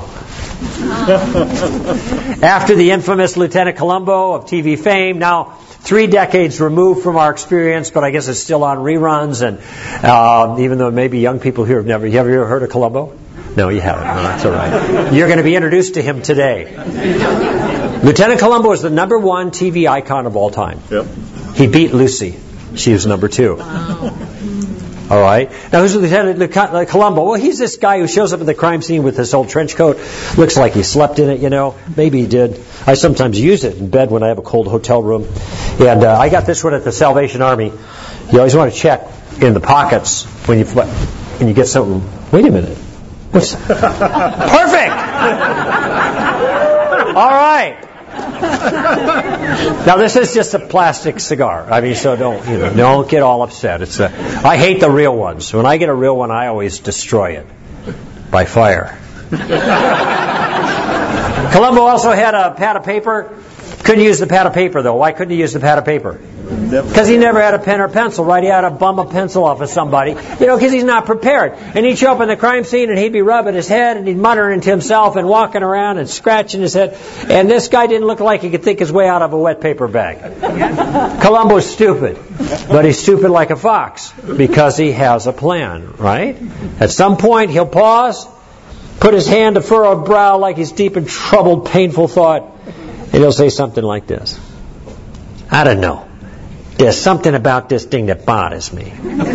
After the infamous Lieutenant Columbo of T V fame, now three decades removed from our experience, but I guess it's still on reruns, and uh, even though maybe young people here have never, you ever heard of Columbo? No, you haven't. No, that's all right. You're going to be introduced to him today. Lieutenant Columbo is the number one T V icon of all time. Yep. He beat Lucy. She was number two. All right. Now, who's Lieutenant Columbo? Well, he's this guy who shows up at the crime scene with this old trench coat. Looks like he slept in it, you know. Maybe he did. I sometimes use it in bed when I have a cold hotel room. And uh, I got this one at the Salvation Army. You always want to check in the pockets when you when you get something. Wait a minute. What's perfect? All right. Now this is just a plastic cigar. I mean, so don't you know? Don't get all upset. It's a, I hate the real ones. When I get a real one, I always destroy it by fire. Columbo also had a pad of paper. Couldn't use the pad of paper though. Why couldn't he use the pad of paper? Because he never had a pen or pencil, right? He had to bum a pencil off of somebody, you know, because he's not prepared. And he'd show up in the crime scene and he'd be rubbing his head and he'd muttering to himself and walking around and scratching his head. And this guy didn't look like he could think his way out of a wet paper bag. Columbo's stupid, but he's stupid like a fox because he has a plan, right? At some point he'll pause, put his hand to furrowed brow like he's deep in troubled, painful thought, and he'll say something like this. I don't know. There's something about this thing that bothers me.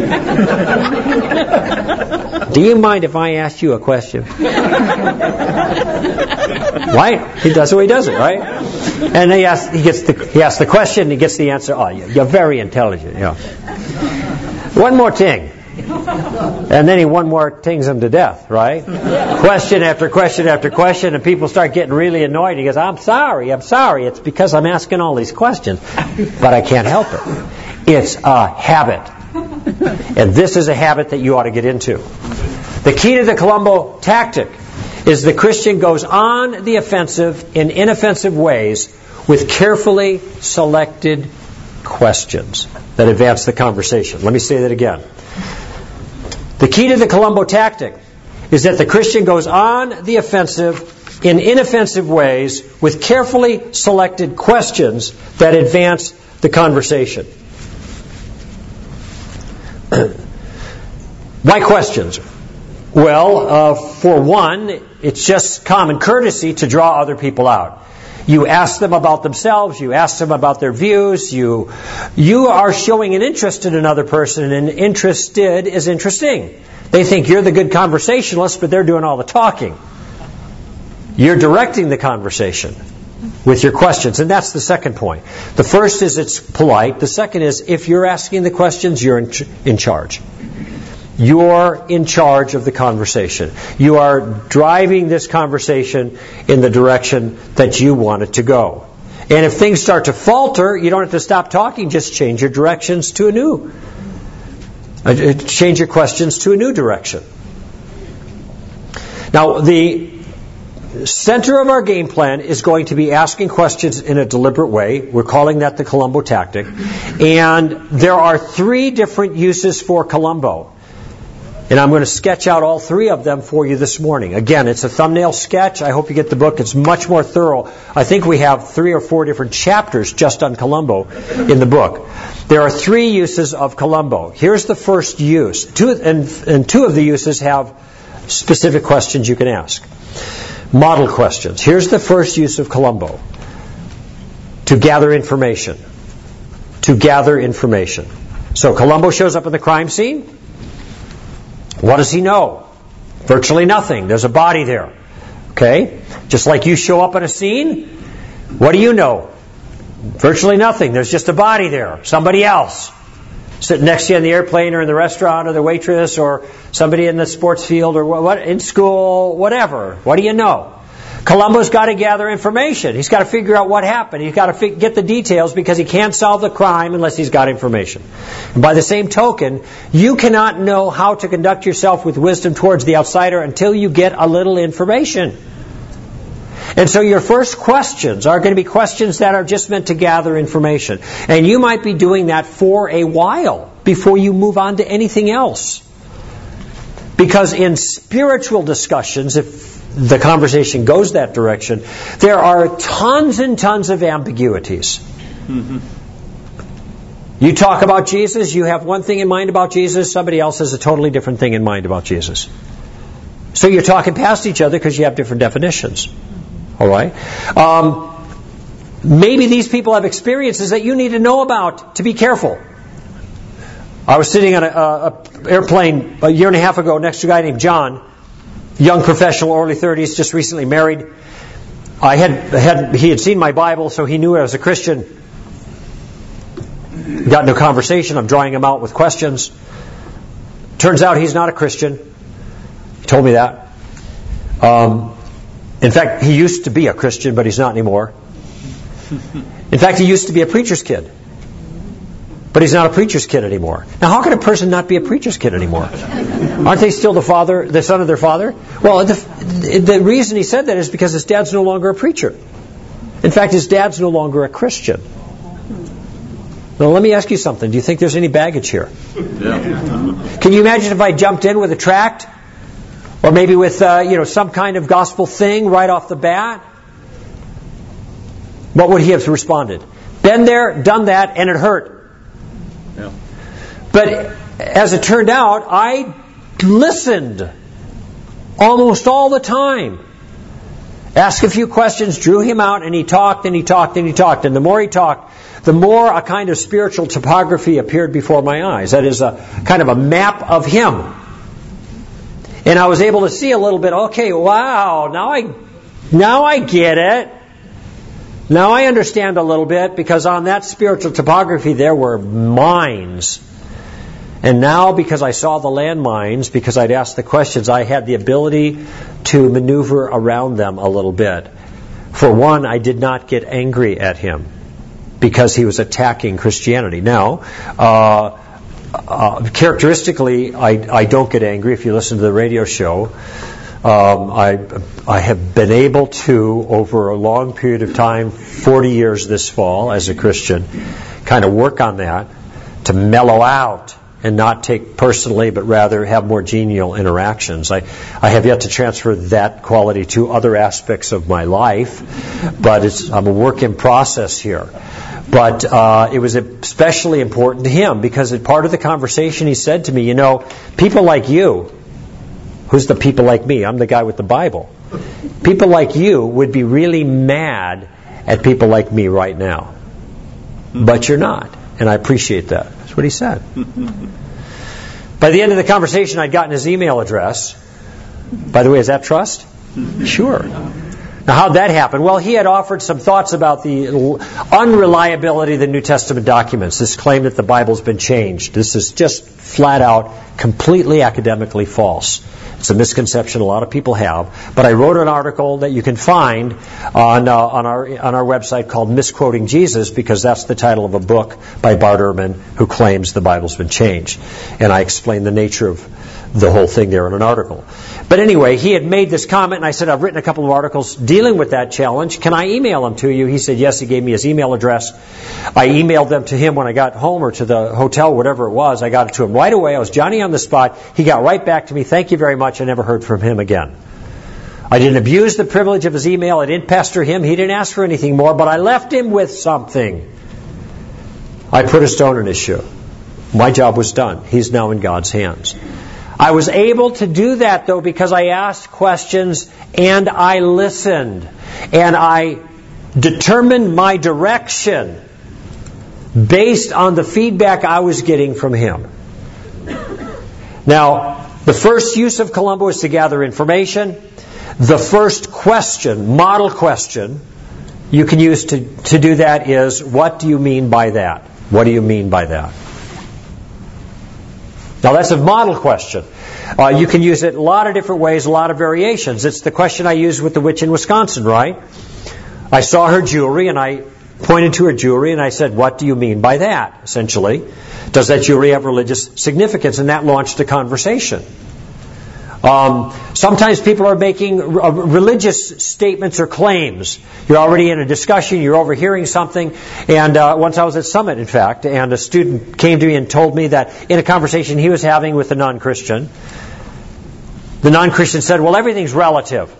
Do you mind if I ask you a question? Right? He does the way he does it, right? And he asks, he gets the he asks the question, and he gets the answer. Oh, you're very intelligent. Yeah. One more thing. And then he one more things him to death, right? Question after question after question, and people start getting really annoyed. He goes, I'm sorry, I'm sorry. It's because I'm asking all these questions, but I can't help it. It's a habit. And this is a habit that you ought to get into. The key to the Columbo tactic is the Christian goes on the offensive in inoffensive ways with carefully selected questions that advance the conversation. Let me say that again. The key to the Columbo tactic is that the Christian goes on the offensive in inoffensive ways with carefully selected questions that advance the conversation. Why questions? Well, uh, for one, it's just common courtesy to draw other people out. You ask them about themselves, you ask them about their views, you you are showing an interest in another person, and interested is interesting. They think you're the good conversationalist, but they're doing all the talking. You're directing the conversation with your questions, and that's the second point. The first is it's polite. The second is if you're asking the questions, you're in, ch- in charge. You're in charge of the conversation. You are driving this conversation in the direction that you want it to go. And if things start to falter, you don't have to stop talking. Just change your directions to a new, uh, change your questions to a new direction. Now, the center of our game plan is going to be asking questions in a deliberate way. We're calling that the Columbo tactic. And there are three different uses for Columbo. And I'm going to sketch out all three of them for you this morning. Again, it's a thumbnail sketch. I hope you get the book. It's much more thorough. I think we have three or four different chapters just on Columbo in the book. There are three uses of Columbo. Here's the first use. Two, and, and two of the uses have specific questions you can ask. Model questions. Here's the first use of Columbo. To gather information. To gather information. So Columbo shows up in the crime scene. What does he know? Virtually nothing. There's a body there. Okay? Just like you show up on a scene, what do you know? Virtually nothing. There's just a body there. Somebody else. Sitting next to you in the airplane or in the restaurant or the waitress or somebody in the sports field or what, in school, whatever. What do you know? Columbo's got to gather information. He's got to figure out what happened. He's got to fi- get the details because he can't solve the crime unless he's got information. And by the same token, you cannot know how to conduct yourself with wisdom towards the outsider until you get a little information. And so your first questions are going to be questions that are just meant to gather information. And you might be doing that for a while before you move on to anything else. Because in spiritual discussions, if the conversation goes that direction, there are tons and tons of ambiguities. Mm-hmm. You talk about Jesus, you have one thing in mind about Jesus, somebody else has a totally different thing in mind about Jesus. So you're talking past each other because you have different definitions. All right? Um, maybe these people have experiences that you need to know about to be careful. I was sitting on an airplane a year and a half ago next to a guy named John, young professional, early thirties, just recently married. I had, had he had seen my Bible, so he knew I was a Christian. We got into a conversation. I'm drawing him out with questions. Turns out he's not a Christian. He told me that. Um, in fact, he used to be a Christian, but he's not anymore. In fact, he used to be a preacher's kid. But he's not a preacher's kid anymore. Now, how can a person not be a preacher's kid anymore? Aren't they still the father, the son of their father? Well, the, the reason he said that is because his dad's no longer a preacher. In fact, his dad's no longer a Christian. Now, let me ask you something. Do you think there's any baggage here? Yeah. Can you imagine if I jumped in with a tract? Or maybe with uh, you know some kind of gospel thing right off the bat? What would he have responded? Been there, done that, and it hurt. Yeah. But as it turned out, I listened almost all the time. Asked a few questions, drew him out, and he talked and he talked and he talked. And the more he talked, the more a kind of spiritual topography appeared before my eyes. That is a kind of a map of him. And I was able to see a little bit, okay, wow, now I, now I get it. Now I understand a little bit, because on that spiritual topography there were mines. And now, because I saw the landmines, because I'd asked the questions, I had the ability to maneuver around them a little bit. For one, I did not get angry at him because he was attacking Christianity. Now, uh, uh, characteristically, I, I don't get angry. If you listen to the radio show, um, I, I have been able to, over a long period of time, forty years this fall as a Christian, kind of work on that to mellow out and not take personally, but rather have more genial interactions. I, I have yet to transfer that quality to other aspects of my life, but it's, I'm a work in process here. But uh, it was especially important to him, because as part of the conversation he said to me, you know, people like you, who's the people like me? I'm the guy with the Bible. People like you would be really mad at people like me right now. But you're not. And I appreciate that. That's what he said. By the end of the conversation, I'd gotten his email address. By the way, is that trust? Sure. Now, how'd that happen? Well, he had offered some thoughts about the unreliability of the New Testament documents. This claim that the Bible's been changed. This is just flat out, completely academically false. It's a misconception a lot of people have. But I wrote an article that you can find on uh, on our on our website called Misquoting Jesus, because that's the title of a book by Bart Ehrman, who claims the Bible's been changed. And I explain the nature of the whole thing there in an article. But anyway, he had made this comment, and I said, I've written a couple of articles dealing with that challenge. Can I email them to you? He said, yes. He gave me his email address. I emailed them to him when I got home, or to the hotel, whatever it was. I got it to him right away. I was Johnny on the spot. He got right back to me. Thank you very much. I never heard from him again. I didn't abuse the privilege of his email. I didn't pester him. He didn't ask for anything more, but I left him with something. I put a stone in his shoe. My job was done. He's now in God's hands. I was able to do that, though, because I asked questions and I listened. And I determined my direction based on the feedback I was getting from him. Now, The first use of Columbo is to gather information. The first question, model question, you can use to, to do that is, what do you mean by that? What do you mean by that? Now that's a model question. Uh, you can use it a lot of different ways, a lot of variations. It's the question I used with the witch in Wisconsin, right? I saw her jewelry and I pointed to her jewelry and I said, what do you mean by that, essentially? Does that jewelry have religious significance? And that launched a conversation. Um, sometimes people are making r- religious statements or claims. You're already in a discussion, you're overhearing something, and uh, once I was at Summit, in fact, and a student came to me and told me that in a conversation he was having with a non-Christian, the non-Christian said, well, everything's relative.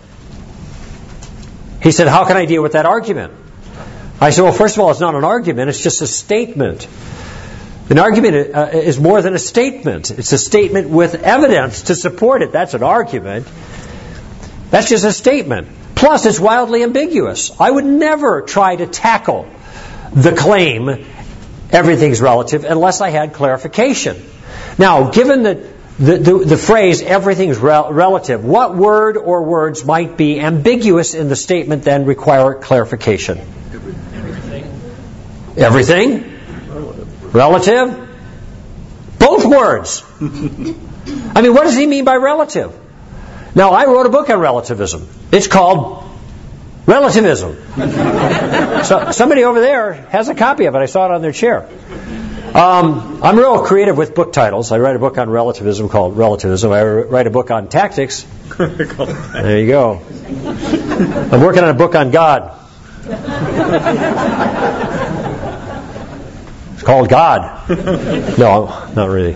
He said, how can I deal with that argument? I said, well, first of all, it's not an argument, it's just a statement. An argument uh, is more than a statement. It's a statement with evidence to support it. That's an argument. That's just a statement. Plus, it's wildly ambiguous. I would never try to tackle the claim, everything's relative, unless I had clarification. Now, given the, the, the, the phrase, everything's rel- relative, what word or words might be ambiguous in the statement then require clarification? Everything. Everything? Relative? Both words. I mean, what does he mean by relative? Now, I wrote a book on relativism. It's called Relativism. So somebody over there has a copy of it. I saw it on their chair. Um, I'm real creative with book titles. I write a book on relativism called Relativism. I write a book on tactics. There you go. I'm working on a book on God. It's called God. No, not really.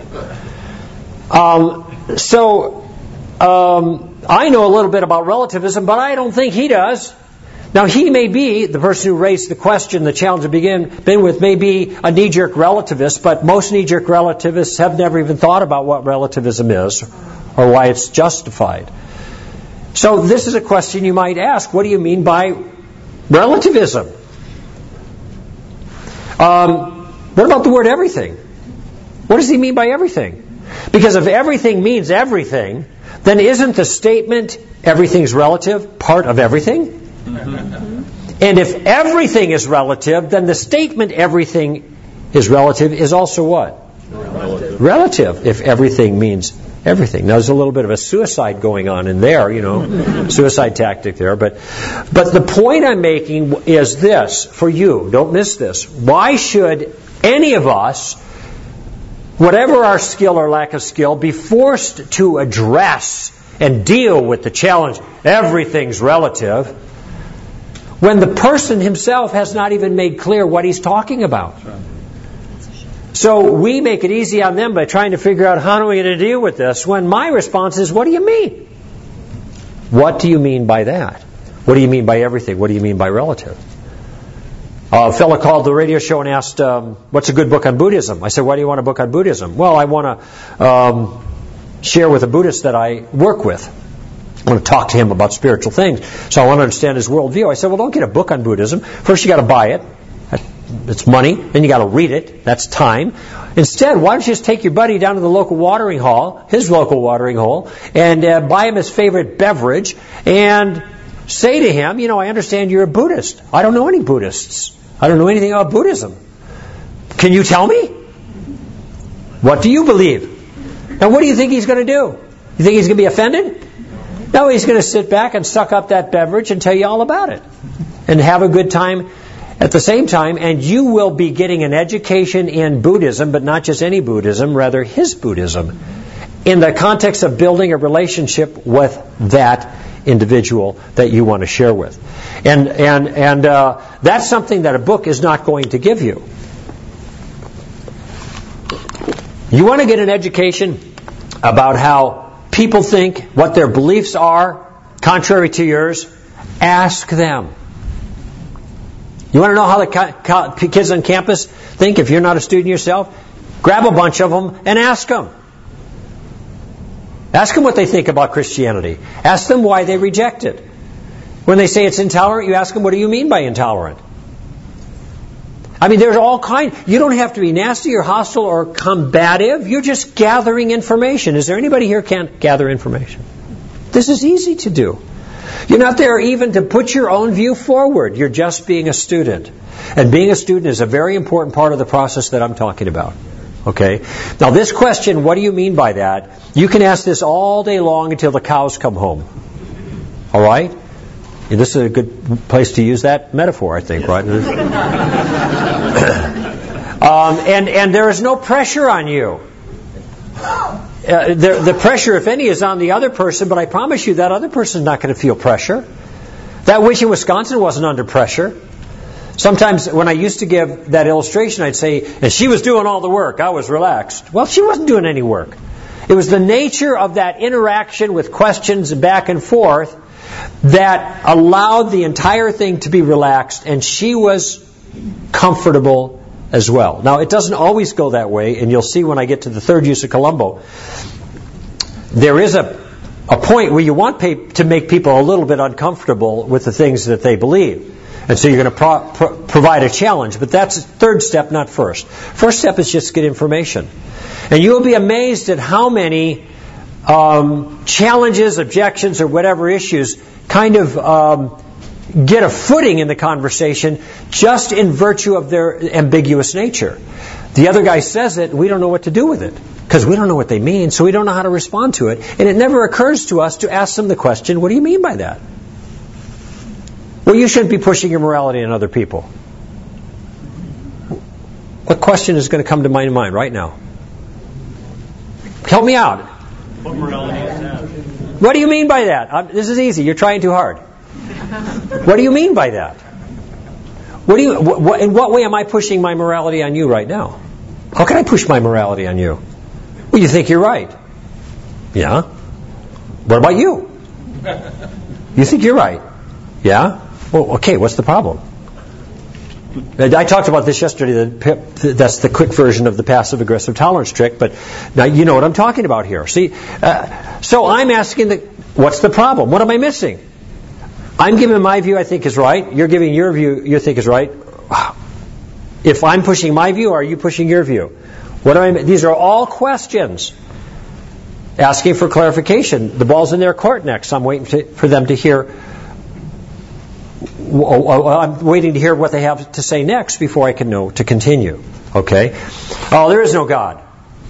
Um, so, um, I know a little bit about relativism, but I don't think he does. Now, he may be, the person who raised the question, the challenge to begin been with, may be a knee-jerk relativist, but most knee-jerk relativists have never even thought about what relativism is or why it's justified. So this is a question you might ask. What do you mean by relativism? Um... What about the word everything? What does he mean by everything? Because if everything means everything, then isn't the statement, everything's relative, part of everything? Mm-hmm. And if everything is relative, then the statement, everything is relative, is also what? Relative. Relative, if everything means everything. Now, there's a little bit of a suicide going on in there, you know, suicide tactic there. But, but the point I'm making is this, for you, don't miss this. Why should any of us, whatever our skill or lack of skill, be forced to address and deal with the challenge, everything's relative, when the person himself has not even made clear what he's talking about? So we make it easy on them by trying to figure out how are we going to deal with this, when my response is, what do you mean? What do you mean by that? What do you mean by everything? What do you mean by relative? Uh, a fellow called the radio show and asked, um, what's a good book on Buddhism? I said, why do you want a book on Buddhism? Well, I want to um, share with a Buddhist that I work with. I want to talk to him about spiritual things. So I want to understand his worldview. I said, well, don't get a book on Buddhism. First you got to buy it. It's money. Then you got to read it. That's time. Instead, why don't you just take your buddy down to the local watering hall, his local watering hole, and uh, buy him his favorite beverage and say to him, you know, I understand you're a Buddhist. I don't know any Buddhists. I don't know anything about Buddhism. Can you tell me? What do you believe? Now, what do you think he's going to do? You think he's going to be offended? No, he's going to sit back and suck up that beverage and tell you all about it and have a good time at the same time, and you will be getting an education in Buddhism, but not just any Buddhism, rather his Buddhism, in the context of building a relationship with that individual that you want to share with. And and and uh, that's something that a book is not going to give you. You want to get an education about how people think, what their beliefs are, contrary to yours, ask them. You want to know how the co- co- kids on campus think if you're not a student yourself? Grab a bunch of them and ask them. Ask them what they think about Christianity. Ask them why they reject it. When they say it's intolerant, you ask them, what do you mean by intolerant? I mean, there's all kind. You don't have to be nasty or hostile or combative. You're just gathering information. Is there anybody here who can't gather information? This is easy to do. You're not there even to put your own view forward. You're just being a student. And being a student is a very important part of the process that I'm talking about. Okay? Now this question, what do you mean by that? You can ask this all day long until the cows come home. All right? And this is a good place to use that metaphor, I think, right? um, and, and there is no pressure on you. Uh, the, the pressure, if any, is on the other person, but I promise you that other person is not going to feel pressure. That witch in Wisconsin wasn't under pressure. Sometimes when I used to give that illustration, I'd say, and she was doing all the work, I was relaxed. Well, she wasn't doing any work. It was the nature of that interaction with questions back and forth that allowed the entire thing to be relaxed, and she was comfortable as well. Now, it doesn't always go that way, and you'll see when I get to the third use of Columbo. There is a, a point where you want pay, to make people a little bit uncomfortable with the things that they believe. And so you're going to pro, pro, provide a challenge. But that's third step, not first. First step is just get information. And you'll be amazed at how many um, challenges, objections, or whatever issues kind of um, get a footing in the conversation just in virtue of their ambiguous nature. The other guy says it, and we don't know what to do with it because we don't know what they mean, so we don't know how to respond to it. And it never occurs to us to ask them the question, what do you mean by that? Well, you shouldn't be pushing your morality on other people. What question is going to come to my mind right now? Help me out. What morality is that? What do you mean by that? I'm, this is easy. You're trying too hard. What do you mean by that? What do you? Wh- wh- in what way am I pushing my morality on you right now? How can I push my morality on you? Well, you think you're right. Yeah. What about you? You think you're right. Yeah. Well, okay. What's the problem? I talked about this yesterday. That's the quick version of the passive-aggressive tolerance trick, but now you know what I'm talking about here. See, uh, so I'm asking, the, what's the problem? What am I missing? I'm giving my view I think is right. You're giving your view you think is right. If I'm pushing my view, are you pushing your view? What am I? These are all questions asking for clarification. The ball's in their court next. I'm waiting to, for them to hear. I'm waiting to hear what they have to say next before I can know to continue. Okay? Oh, there is no God.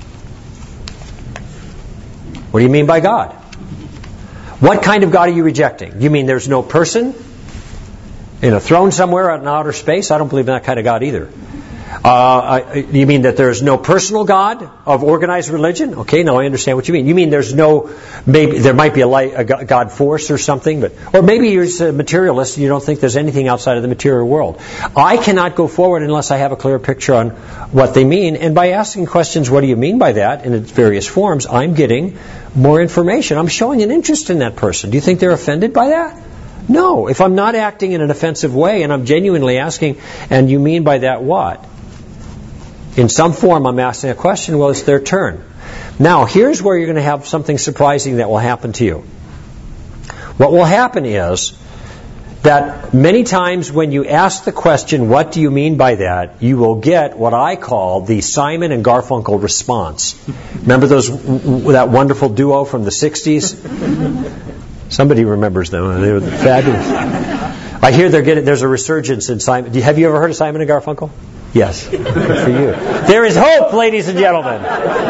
What do you mean by God? What kind of God are you rejecting? You mean there's no person in a throne somewhere out in outer space? I don't believe in that kind of God either. Uh, I, you mean that there's no personal God of organized religion? Okay, now I understand what you mean. You mean there's no, maybe there might be a, light, a God force or something, but or maybe you're just a materialist and you don't think there's anything outside of the material world. I cannot go forward unless I have a clear picture on what they mean, and by asking questions, what do you mean by that, in its various forms, I'm getting more information. I'm showing an interest in that person. Do you think they're offended by that? No. If I'm not acting in an offensive way and I'm genuinely asking, and you mean by that what? In some form, I'm asking a question. Well, it's their turn. Now, here's where you're going to have something surprising that will happen to you. What will happen is that many times when you ask the question, what do you mean by that, you will get what I call the Simon and Garfunkel response. Remember those that wonderful duo from the sixties? Somebody remembers them. They were fabulous. I hear they're getting, there's a resurgence in Simon. Have you ever heard of Simon and Garfunkel? Yes. Good for you. There is hope, ladies and gentlemen.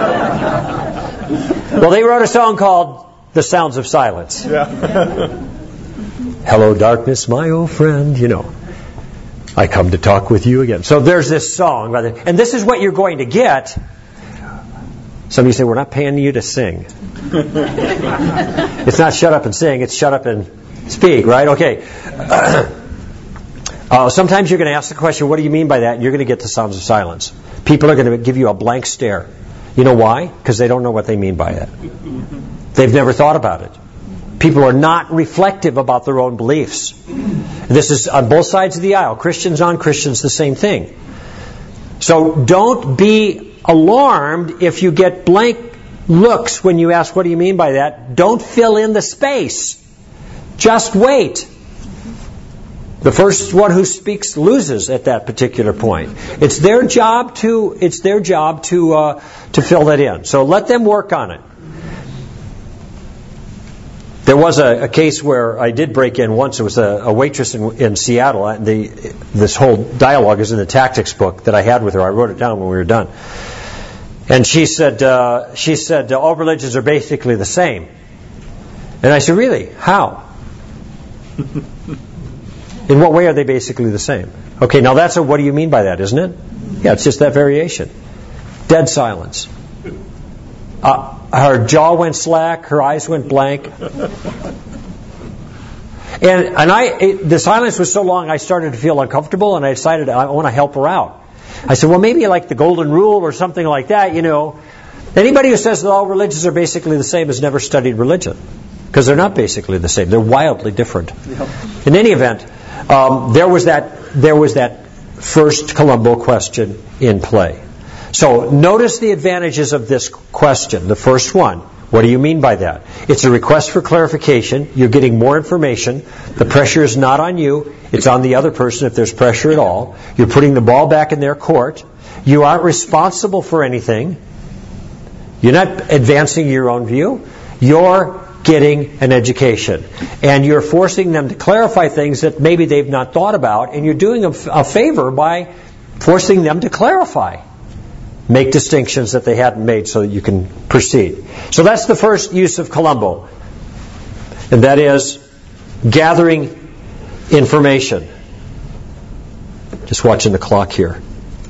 Well, they wrote a song called The Sounds of Silence. Yeah. Hello, darkness, my old friend. You know, I come to talk with you again. So there's this song. And this is what you're going to get. Some of you say, we're not paying you to sing. It's not shut up and sing. It's shut up and speak, right? Okay. Uh, sometimes you're going to ask the question, what do you mean by that? And you're going to get the sounds of silence. People are going to give you a blank stare. You know why? Because they don't know what they mean by it. They've never thought about it. People are not reflective about their own beliefs. This is on both sides of the aisle. Christians, non-Christians, the same thing. So don't be alarmed if you get blank looks when you ask, what do you mean by that? Don't fill in the space. Just wait. The first one who speaks loses at that particular point. It's their job to it's their job to uh, to fill that in. So let them work on it. There was a, a case where I did break in once. It was a, a waitress in, in Seattle. And the, this whole dialogue is in the tactics book that I had with her. I wrote it down when we were done. And she said, uh, she said, all religions are basically the same. And I said, really? How? In what way are they basically the same? Okay, now that's a what do you mean by that, isn't it? Yeah, it's just that variation. Dead silence. Uh, her jaw went slack, her eyes went blank. And and I it, the silence was so long I started to feel uncomfortable, and I decided I want to help her out. I said, well, maybe like the golden rule or something like that, you know. Anybody who says that all religions are basically the same has never studied religion, because they're not basically the same. They're wildly different. Yep. In any event, um, there was that there was that first Columbo question in play. So notice the advantages of this question. The first one, what do you mean by that? It's a request for clarification. You're getting more information. The pressure is not on you. It's on the other person if there's pressure at all. You're putting the ball back in their court. You aren't responsible for anything. You're not advancing your own view. You're getting an education. And you're forcing them to clarify things that maybe they've not thought about, and you're doing a, a favor by forcing them to clarify. Make distinctions that they hadn't made so that you can proceed. So that's the first use of Columbo. And that is gathering information. Just watching the clock here.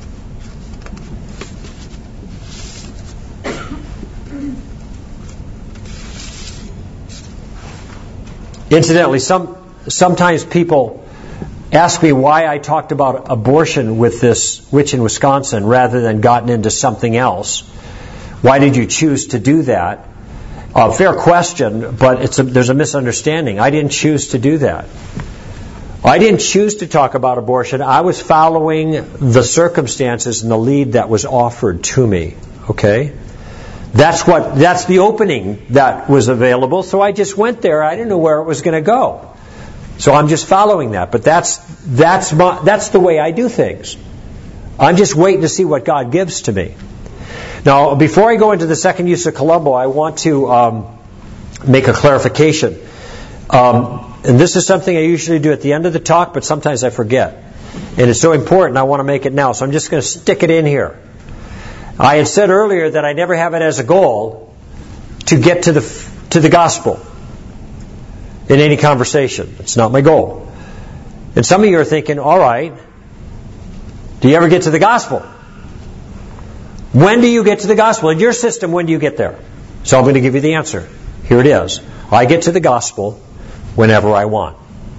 Incidentally, some sometimes people ask me why I talked about abortion with this witch in Wisconsin rather than gotten into something else. Why did you choose to do that? Uh, fair question, but it's a, there's a misunderstanding. I didn't choose to do that. I didn't choose to talk about abortion. I was following the circumstances and the lead that was offered to me. Okay? That's what. That's the opening that was available, so I just went there. I didn't know where it was going to go. So I'm just following that. But that's that's my, that's the way I do things. I'm just waiting to see what God gives to me. Now, before I go into the second use of Columbo, I want to um, make a clarification. Um, and this is something I usually do at the end of the talk, but sometimes I forget. And it's so important, I want to make it now. So I'm just going to stick it in here. I had said earlier that I never have it as a goal to get to the to the gospel in any conversation. It's not my goal. And some of you are thinking, all right, do you ever get to the gospel? When do you get to the gospel? In your system, when do you get there? So I'm going to give you the answer. Here it is. I get to the gospel whenever I want.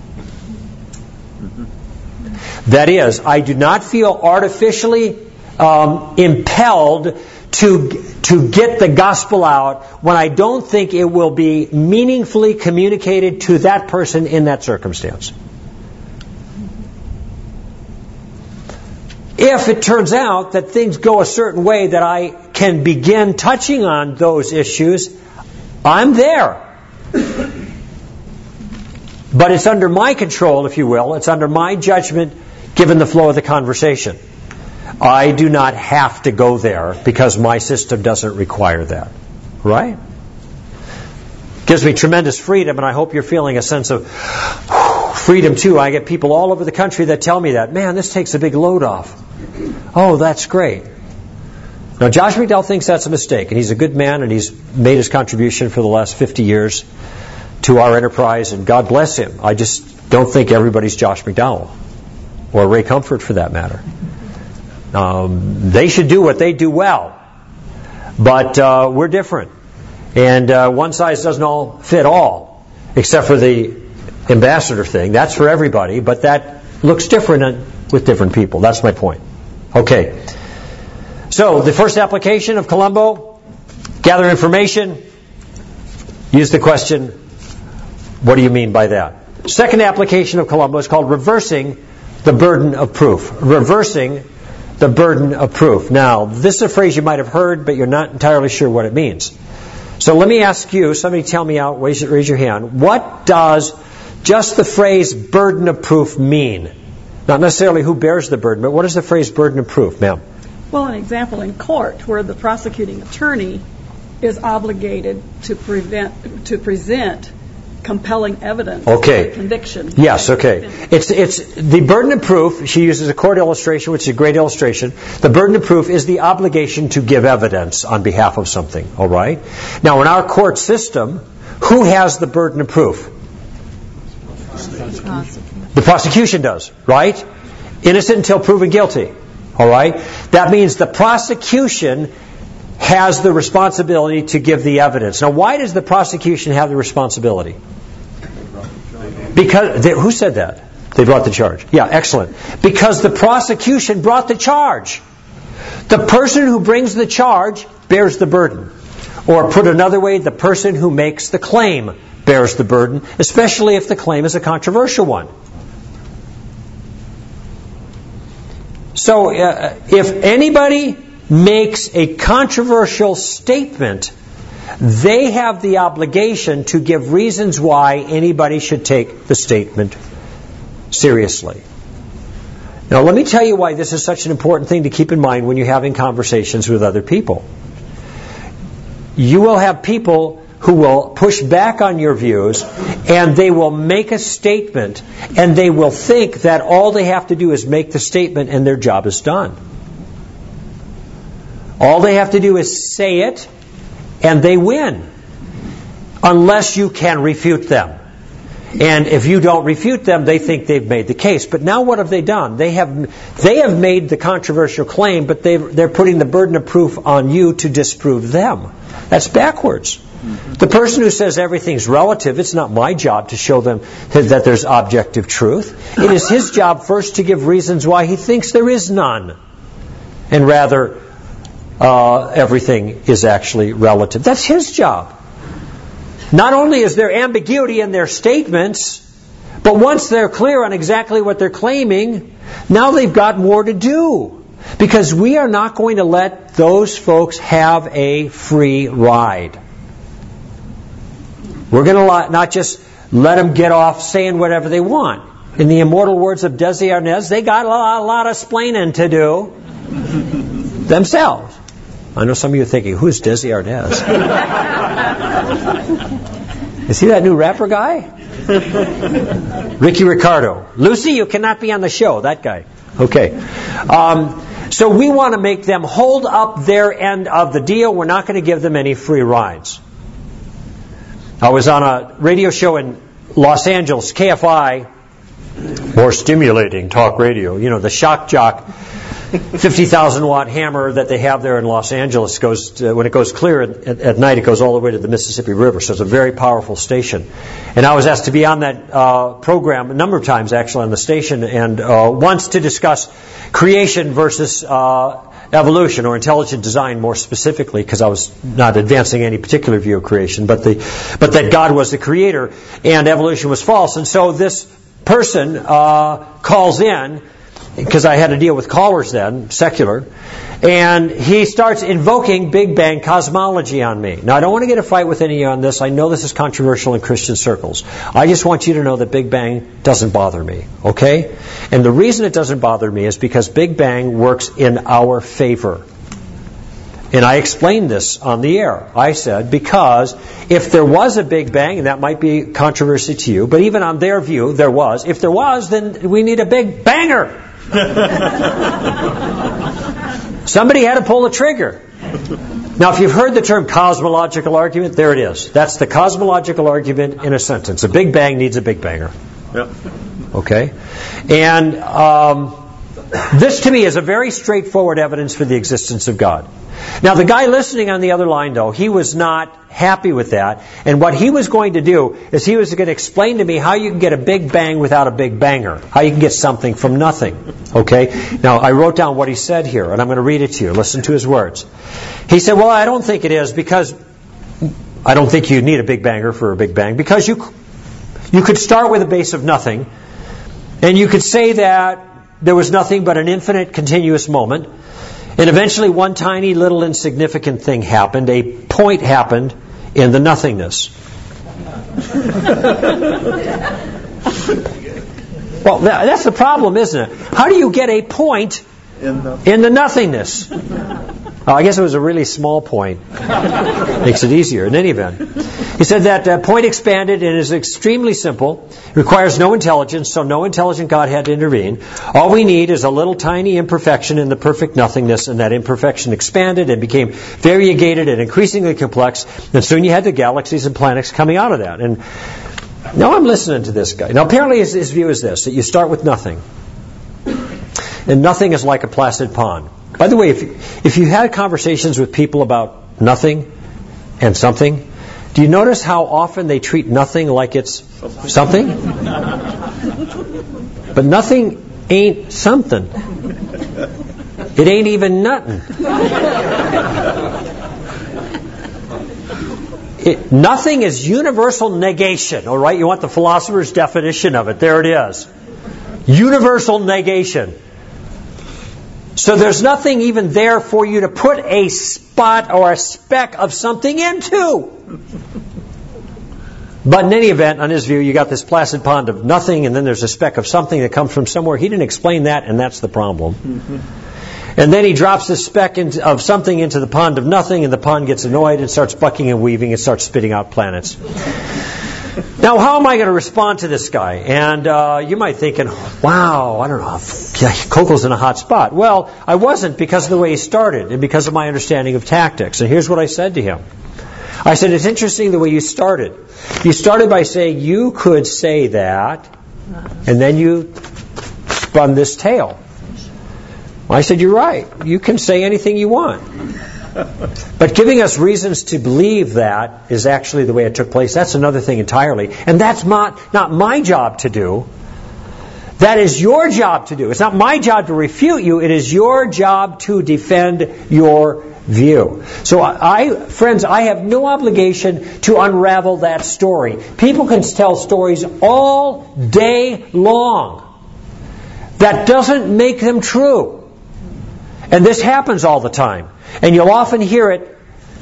That is, I do not feel artificially um, impelled to to get the gospel out when I don't think it will be meaningfully communicated to that person in that circumstance. If it turns out that things go a certain way that I can begin touching on those issues, I'm there. But it's under my control, if you will. It's under my judgment, given the flow of the conversation. I do not have to go there because my system doesn't require that. Right? Gives me tremendous freedom, and I hope you're feeling a sense of freedom too. I get people all over the country that tell me that. Man, this takes a big load off. Oh, that's great. Now, Josh McDowell thinks that's a mistake, and he's a good man, and he's made his contribution for the last fifty years to our enterprise, and God bless him. I just don't think everybody's Josh McDowell, or Ray Comfort for that matter. Um, they should do what they do well, but uh, we're different, and uh, one size doesn't all fit all, except for the ambassador thing. That's for everybody, but that looks different with different people. That's my point. Okay. So the first application of Columbo, gather information, use the question, what do you mean by that? Second application of Columbo is called reversing the burden of proof. Reversing the burden of proof. Now, this is a phrase you might have heard, but you're not entirely sure what it means. So let me ask you, somebody tell me out, raise, raise your hand, what does just the phrase burden of proof mean? Not necessarily who bears the burden, but what does the phrase burden of proof, ma'am? Well, an example in court where the prosecuting attorney is obligated to prevent to present compelling evidence okay. of conviction. Yes, okay. It's it's the burden of proof. She uses a court illustration, which is a great illustration. The burden of proof is the obligation to give evidence on behalf of something. All right. Now, in our court system, who has the burden of proof? The prosecution does, right? Innocent until proven guilty. All right? That means the prosecution has the responsibility to give the evidence. Now, why does the prosecution have the responsibility? Because they, who said that? They brought the charge. Yeah, excellent. Because the prosecution brought the charge. The person who brings the charge bears the burden. Or put another way, the person who makes the claim bears the burden, especially if the claim is a controversial one. So uh, if anybody makes a controversial statement, they have the obligation to give reasons why anybody should take the statement seriously. Now, let me tell you why this is such an important thing to keep in mind when you're having conversations with other people. You will have people who will push back on your views, and they will make a statement, and they will think that all they have to do is make the statement and their job is done. All they have to do is say it, and they win. Unless you can refute them. And if you don't refute them, they think they've made the case. But now what have they done? They have they have made the controversial claim, but they're putting the burden of proof on you to disprove them. That's backwards. The person who says everything's relative, it's not my job to show them that there's objective truth. It is his job first to give reasons why he thinks there is none. And rather, uh, everything is actually relative. That's his job. Not only is there ambiguity in their statements, but once they're clear on exactly what they're claiming, now they've got more to do. Because we are not going to let those folks have a free ride. We're going to not just let them get off saying whatever they want. In the immortal words of Desi Arnaz, they got a lot, a lot of splaining to do themselves. I know some of you are thinking, who's Desi Arnaz? Is he that new rapper guy? Ricky Ricardo. Lucy, you cannot be on the show. That guy. Okay. Um, so we want to make them hold up their end of the deal. We're not going to give them any free rides. I was on a radio show in Los Angeles, K F I, more stimulating talk radio. You know, the shock jock fifty thousand watt hammer that they have there in Los Angeles goes to, when it goes clear at, at night, it goes all the way to the Mississippi River. So it's a very powerful station. And I was asked to be on that uh, program a number of times, actually, on the station, and uh, once to discuss creation versus uh, evolution, or intelligent design more specifically, because I was not advancing any particular view of creation, but the but that God was the creator and evolution was false. And so this person uh, calls in, because I had to deal with callers then, secular, and he starts invoking Big Bang cosmology on me. Now, I don't want to get a fight with any of you on this. I know this is controversial in Christian circles. I just want you to know that Big Bang doesn't bother me, okay? And the reason it doesn't bother me is because Big Bang works in our favor. And I explained this on the air. I said, because if there was a Big Bang, and that might be controversy to you, but even on their view, there was. If there was, then we need a Big Banger. Somebody had to pull the trigger. Now, if you've heard the term cosmological argument, there it is. That's the cosmological argument in a sentence. A Big Bang needs a Big Banger. Yep. Okay? And um, this, to me, is a very straightforward evidence for the existence of God. Now, the guy listening on the other line, though, he was not happy with that. And what he was going to do is he was going to explain to me how you can get a Big Bang without a Big Banger. How you can get something from nothing. Okay? Now, I wrote down what he said here, and I'm going to read it to you. Listen to his words. He said, well, I don't think it is, because I don't think you need a Big Banger for a Big Bang, because you you could start with a base of nothing, and you could say that there was nothing but an infinite continuous moment. And eventually one tiny little insignificant thing happened. A point happened in the nothingness. Well, that, that's the problem, isn't it? How do you get a point In the in the nothingness? Oh, I guess it was a really small point. Makes it easier. In any event, he said that uh, point expanded and is extremely simple. It requires no intelligence, so no intelligent God had to intervene. All we need is a little tiny imperfection in the perfect nothingness, and that imperfection expanded and became variegated and increasingly complex, and soon you had the galaxies and planets coming out of that. And now I'm listening to this guy. Now apparently his, his view is this, that you start with nothing. And nothing is like a placid pond. By the way, if you, if you had conversations with people about nothing and something, do you notice how often they treat nothing like it's something? But nothing ain't something. It ain't even nothing. It, nothing is universal negation. All right, you want the philosopher's definition of it. There it is. Universal negation. So there's nothing even there for you to put a spot or a speck of something into. But in any event, on his view, you got this placid pond of nothing, and then there's a speck of something that comes from somewhere. He didn't explain that, and that's the problem. Mm-hmm. And then he drops this speck in, of something into the pond of nothing, and the pond gets annoyed and starts bucking and weaving and starts spitting out planets. Now, how am I going to respond to this guy? And uh, you might be thinking, wow, I don't know, Kokel's in a hot spot. Well, I wasn't because of the way he started and because of my understanding of tactics. And here's what I said to him. I said, it's interesting the way you started. You started by saying you could say that, and then you spun this tale. I said, you're right. You can say anything you want. But giving us reasons to believe that is actually the way it took place. That's another thing entirely. And that's not, not my job to do. That is your job to do. It's not my job to refute you. It is your job to defend your view. So I, friends, I have no obligation to unravel that story. People can tell stories all day long. That doesn't make them true. And this happens all the time. And you'll often hear it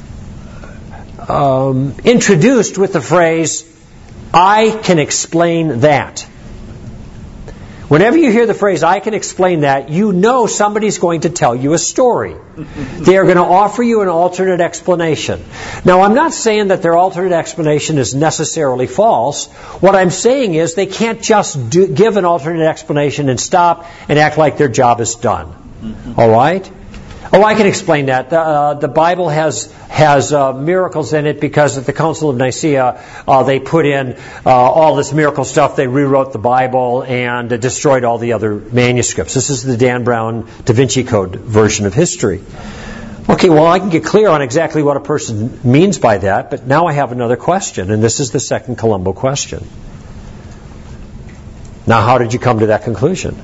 um, introduced with the phrase, I can explain that. Whenever you hear the phrase, I can explain that, you know somebody's going to tell you a story. They are going to offer you an alternate explanation. Now, I'm not saying that their alternate explanation is necessarily false. What I'm saying is they can't just do, give an alternate explanation and stop and act like their job is done. All right? Oh, I can explain that. The, uh, the Bible has has uh, miracles in it because at the Council of Nicaea, uh, they put in uh, all this miracle stuff. They rewrote the Bible and uh, destroyed all the other manuscripts. This is the Dan Brown Da Vinci Code version of history. Okay, well, I can get clear on exactly what a person means by that, but now I have another question, and this is the second Columbo question. Now, how did you come to that conclusion?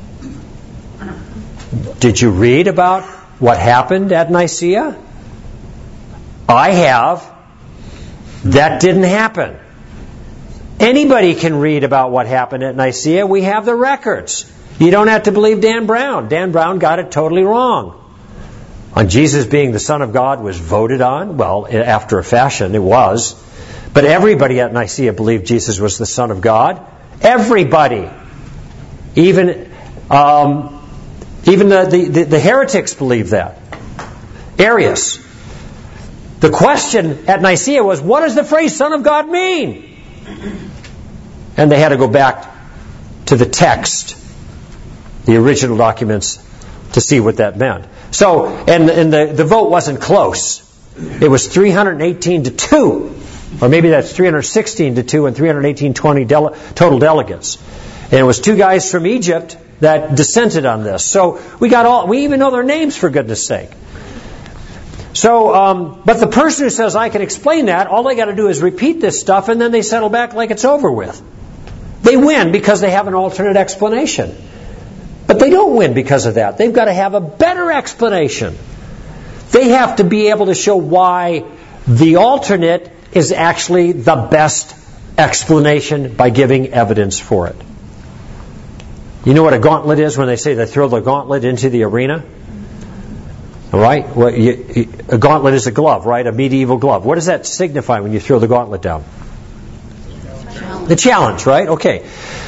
Did you read about what happened at Nicaea? I have. That didn't happen. Anybody can read about what happened at Nicaea. We have the records. You don't have to believe Dan Brown. Dan Brown got it totally wrong. On Jesus being the Son of God was voted on. Well, after a fashion, it was. But everybody at Nicaea believed Jesus was the Son of God. Everybody. Even... Um, Even the, the, the heretics believe that. Arius. The question at Nicaea was, what does the phrase Son of God mean? And they had to go back to the text, the original documents, to see what that meant. So, and, and the, the vote wasn't close. It was three hundred eighteen to two. Or maybe that's three hundred sixteen to two and three hundred eighteen twenty dele- total delegates. And it was two guys from Egypt that dissented on this. So we got all, we even know their names, for goodness sake. So, um, but the person who says, I can explain that, all they got to do is repeat this stuff and then they settle back like it's over with. They win because they have an alternate explanation. But they don't win because of that. They've got to have a better explanation. They have to be able to show why the alternate is actually the best explanation by giving evidence for it. You know what a gauntlet is when they say they throw the gauntlet into the arena? All right? Well, you, a gauntlet is a glove, right? A medieval glove. What does that signify when you throw the gauntlet down? The challenge, right? Okay.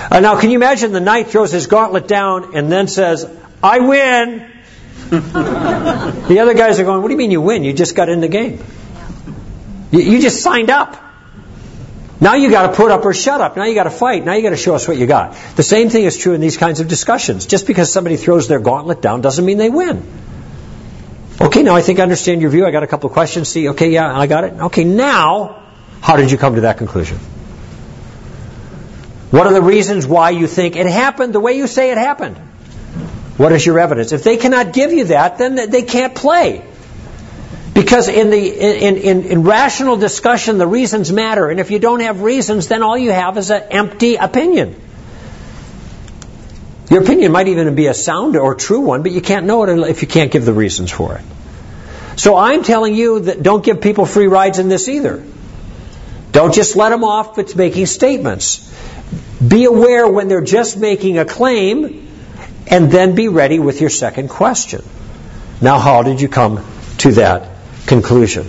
Uh, now, can you imagine the knight throws his gauntlet down and then says, I win? The other guys are going, what do you mean you win? You just got in the game. You, you just signed up. Now you got to put up or shut up. Now you got to fight. Now you got to show us what you got. The same thing is true in these kinds of discussions. Just because somebody throws their gauntlet down doesn't mean they win. Okay, now I think I understand your view. I got a couple of questions. See, okay, yeah, I got it. Okay, now, how did you come to that conclusion? What are the reasons why you think it happened the way you say it happened? What is your evidence? If they cannot give you that, then they can't play. Because in the in, in, in rational discussion, the reasons matter. And if you don't have reasons, then all you have is an empty opinion. Your opinion might even be a sound or true one, but you can't know it if you can't give the reasons for it. So I'm telling you that don't give people free rides in this either. Don't just let them off with making statements. Be aware when they're just making a claim, and then be ready with your second question. Now, how did you come to that conclusion?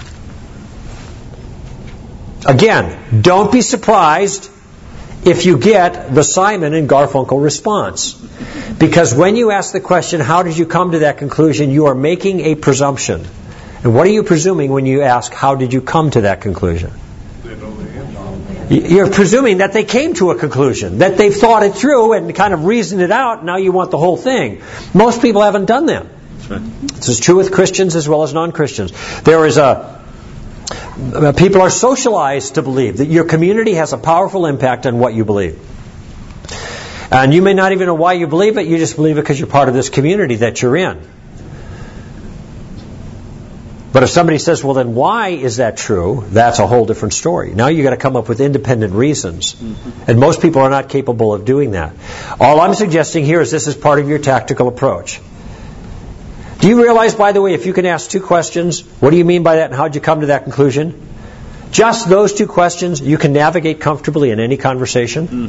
Again, don't be surprised if you get the Simon and Garfunkel response. Because when you ask the question, how did you come to that conclusion, you are making a presumption. And what are you presuming when you ask, how did you come to that conclusion? You're presuming that they came to a conclusion, that they've thought it through and kind of reasoned it out, and now you want the whole thing. Most people haven't done that. This is true with Christians as well as non-Christians. There is a people are socialized to believe that your community has a powerful impact on what you believe. And you may not even know why you believe it, you just believe it because you're part of this community that you're in. But if somebody says, well, then why is that true? That's a whole different story. Now you've got to come up with independent reasons. Mm-hmm. And most people are not capable of doing that. All I'm suggesting here is this is part of your tactical approach. Do you realize, by the way, if you can ask two questions, what do you mean by that and how did you come to that conclusion? Just those two questions, you can navigate comfortably in any conversation. Mm.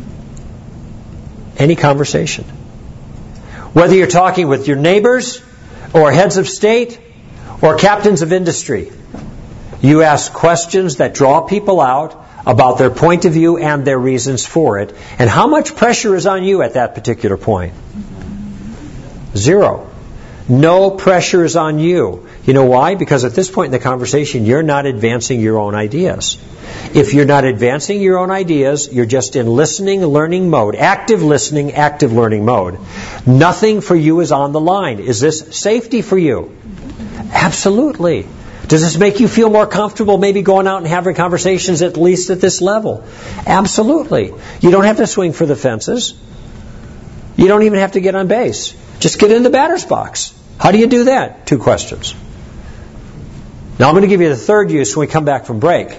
Any conversation. Whether you're talking with your neighbors or heads of state or captains of industry, you ask questions that draw people out about their point of view and their reasons for it. And how much pressure is on you at that particular point? Zero. No pressure is on you. You know why? Because at this point in the conversation, you're not advancing your own ideas. If you're not advancing your own ideas, you're just in listening, learning mode. Active listening, active learning mode. Nothing for you is on the line. Is this safety for you? Absolutely. Does this make you feel more comfortable maybe going out and having conversations at least at this level? Absolutely. You don't have to swing for the fences. You don't even have to get on base. Just get in the batter's box. How do you do that? Two questions. Now I'm going to give you the third use when we come back from break.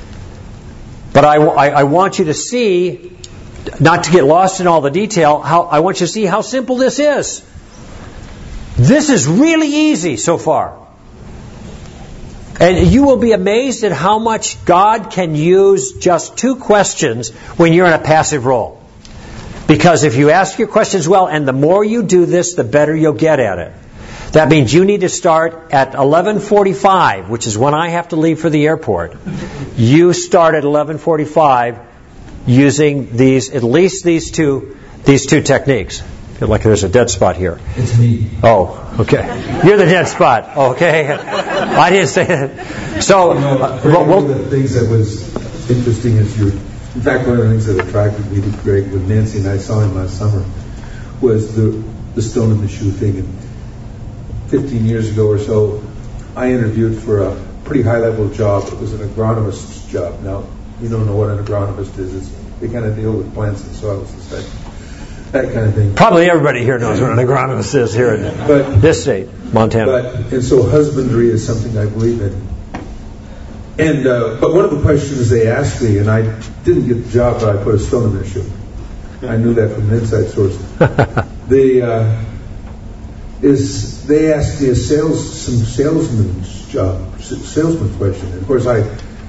But I, I, I want you to see, not to get lost in all the detail, how I want you to see how simple this is. This is really easy so far. And you will be amazed at how much God can use just two questions when you're in a passive role. Because if you ask your questions well, and the more you do this, the better you'll get at it. That means you need to start at eleven forty-five, which is when I have to leave for the airport. You start at eleven forty-five using these, at least these two, these two techniques. I feel like there's a dead spot here. It's me. Oh, okay. You're the dead spot. Okay. I didn't say that. So, you know, uh, Greg, well, one of the things that was interesting is your, in fact, one of the things that attracted me to Greg with Nancy and I saw him last summer was the, the stone in the shoe thing. And fifteen years ago or so, I interviewed for a pretty high-level job. It was an agronomist's job. Now, you don't know what an agronomist is. It's, they kind of deal with plants and soils and stuff, that kind of thing. Probably everybody here knows what an agronomist is here in but, this state, Montana. But, and so husbandry is something I believe in. And uh, but one of the questions they asked me, and I didn't get the job, but I put a stone in their shoe. I knew that from an inside source. the uh, is they asked me a sales some salesman's job, salesman question. And of course, I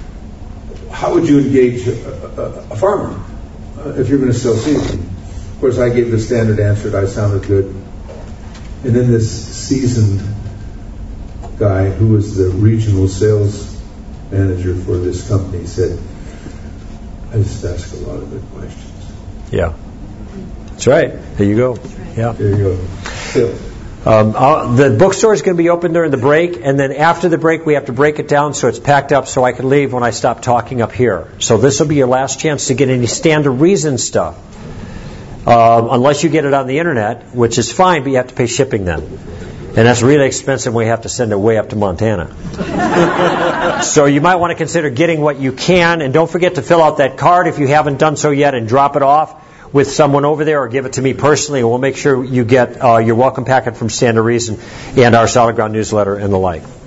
how would you engage a, a, a farmer uh, if you're going to sell seeds? Of course, I gave the standard answer that I sounded good. And then this seasoned guy, who was the regional sales manager for this company, said, I just ask a lot of good questions. Yeah. That's right. There you go. Yeah. There you go. Phil. Um, uh, the bookstore is going to be open during the break, and then after the break we have to break it down so it's packed up so I can leave when I stop talking up here. So this will be your last chance to get any Stand to Reason stuff. Um, unless you get it on the internet, which is fine, but you have to pay shipping then. And that's really expensive. We have to send it way up to Montana. So you might want to consider getting what you can, and don't forget to fill out that card if you haven't done so yet and drop it off with someone over there, or give it to me personally, and we'll make sure you get uh, your welcome packet from Stand to Reason and our Solid Ground newsletter and the like.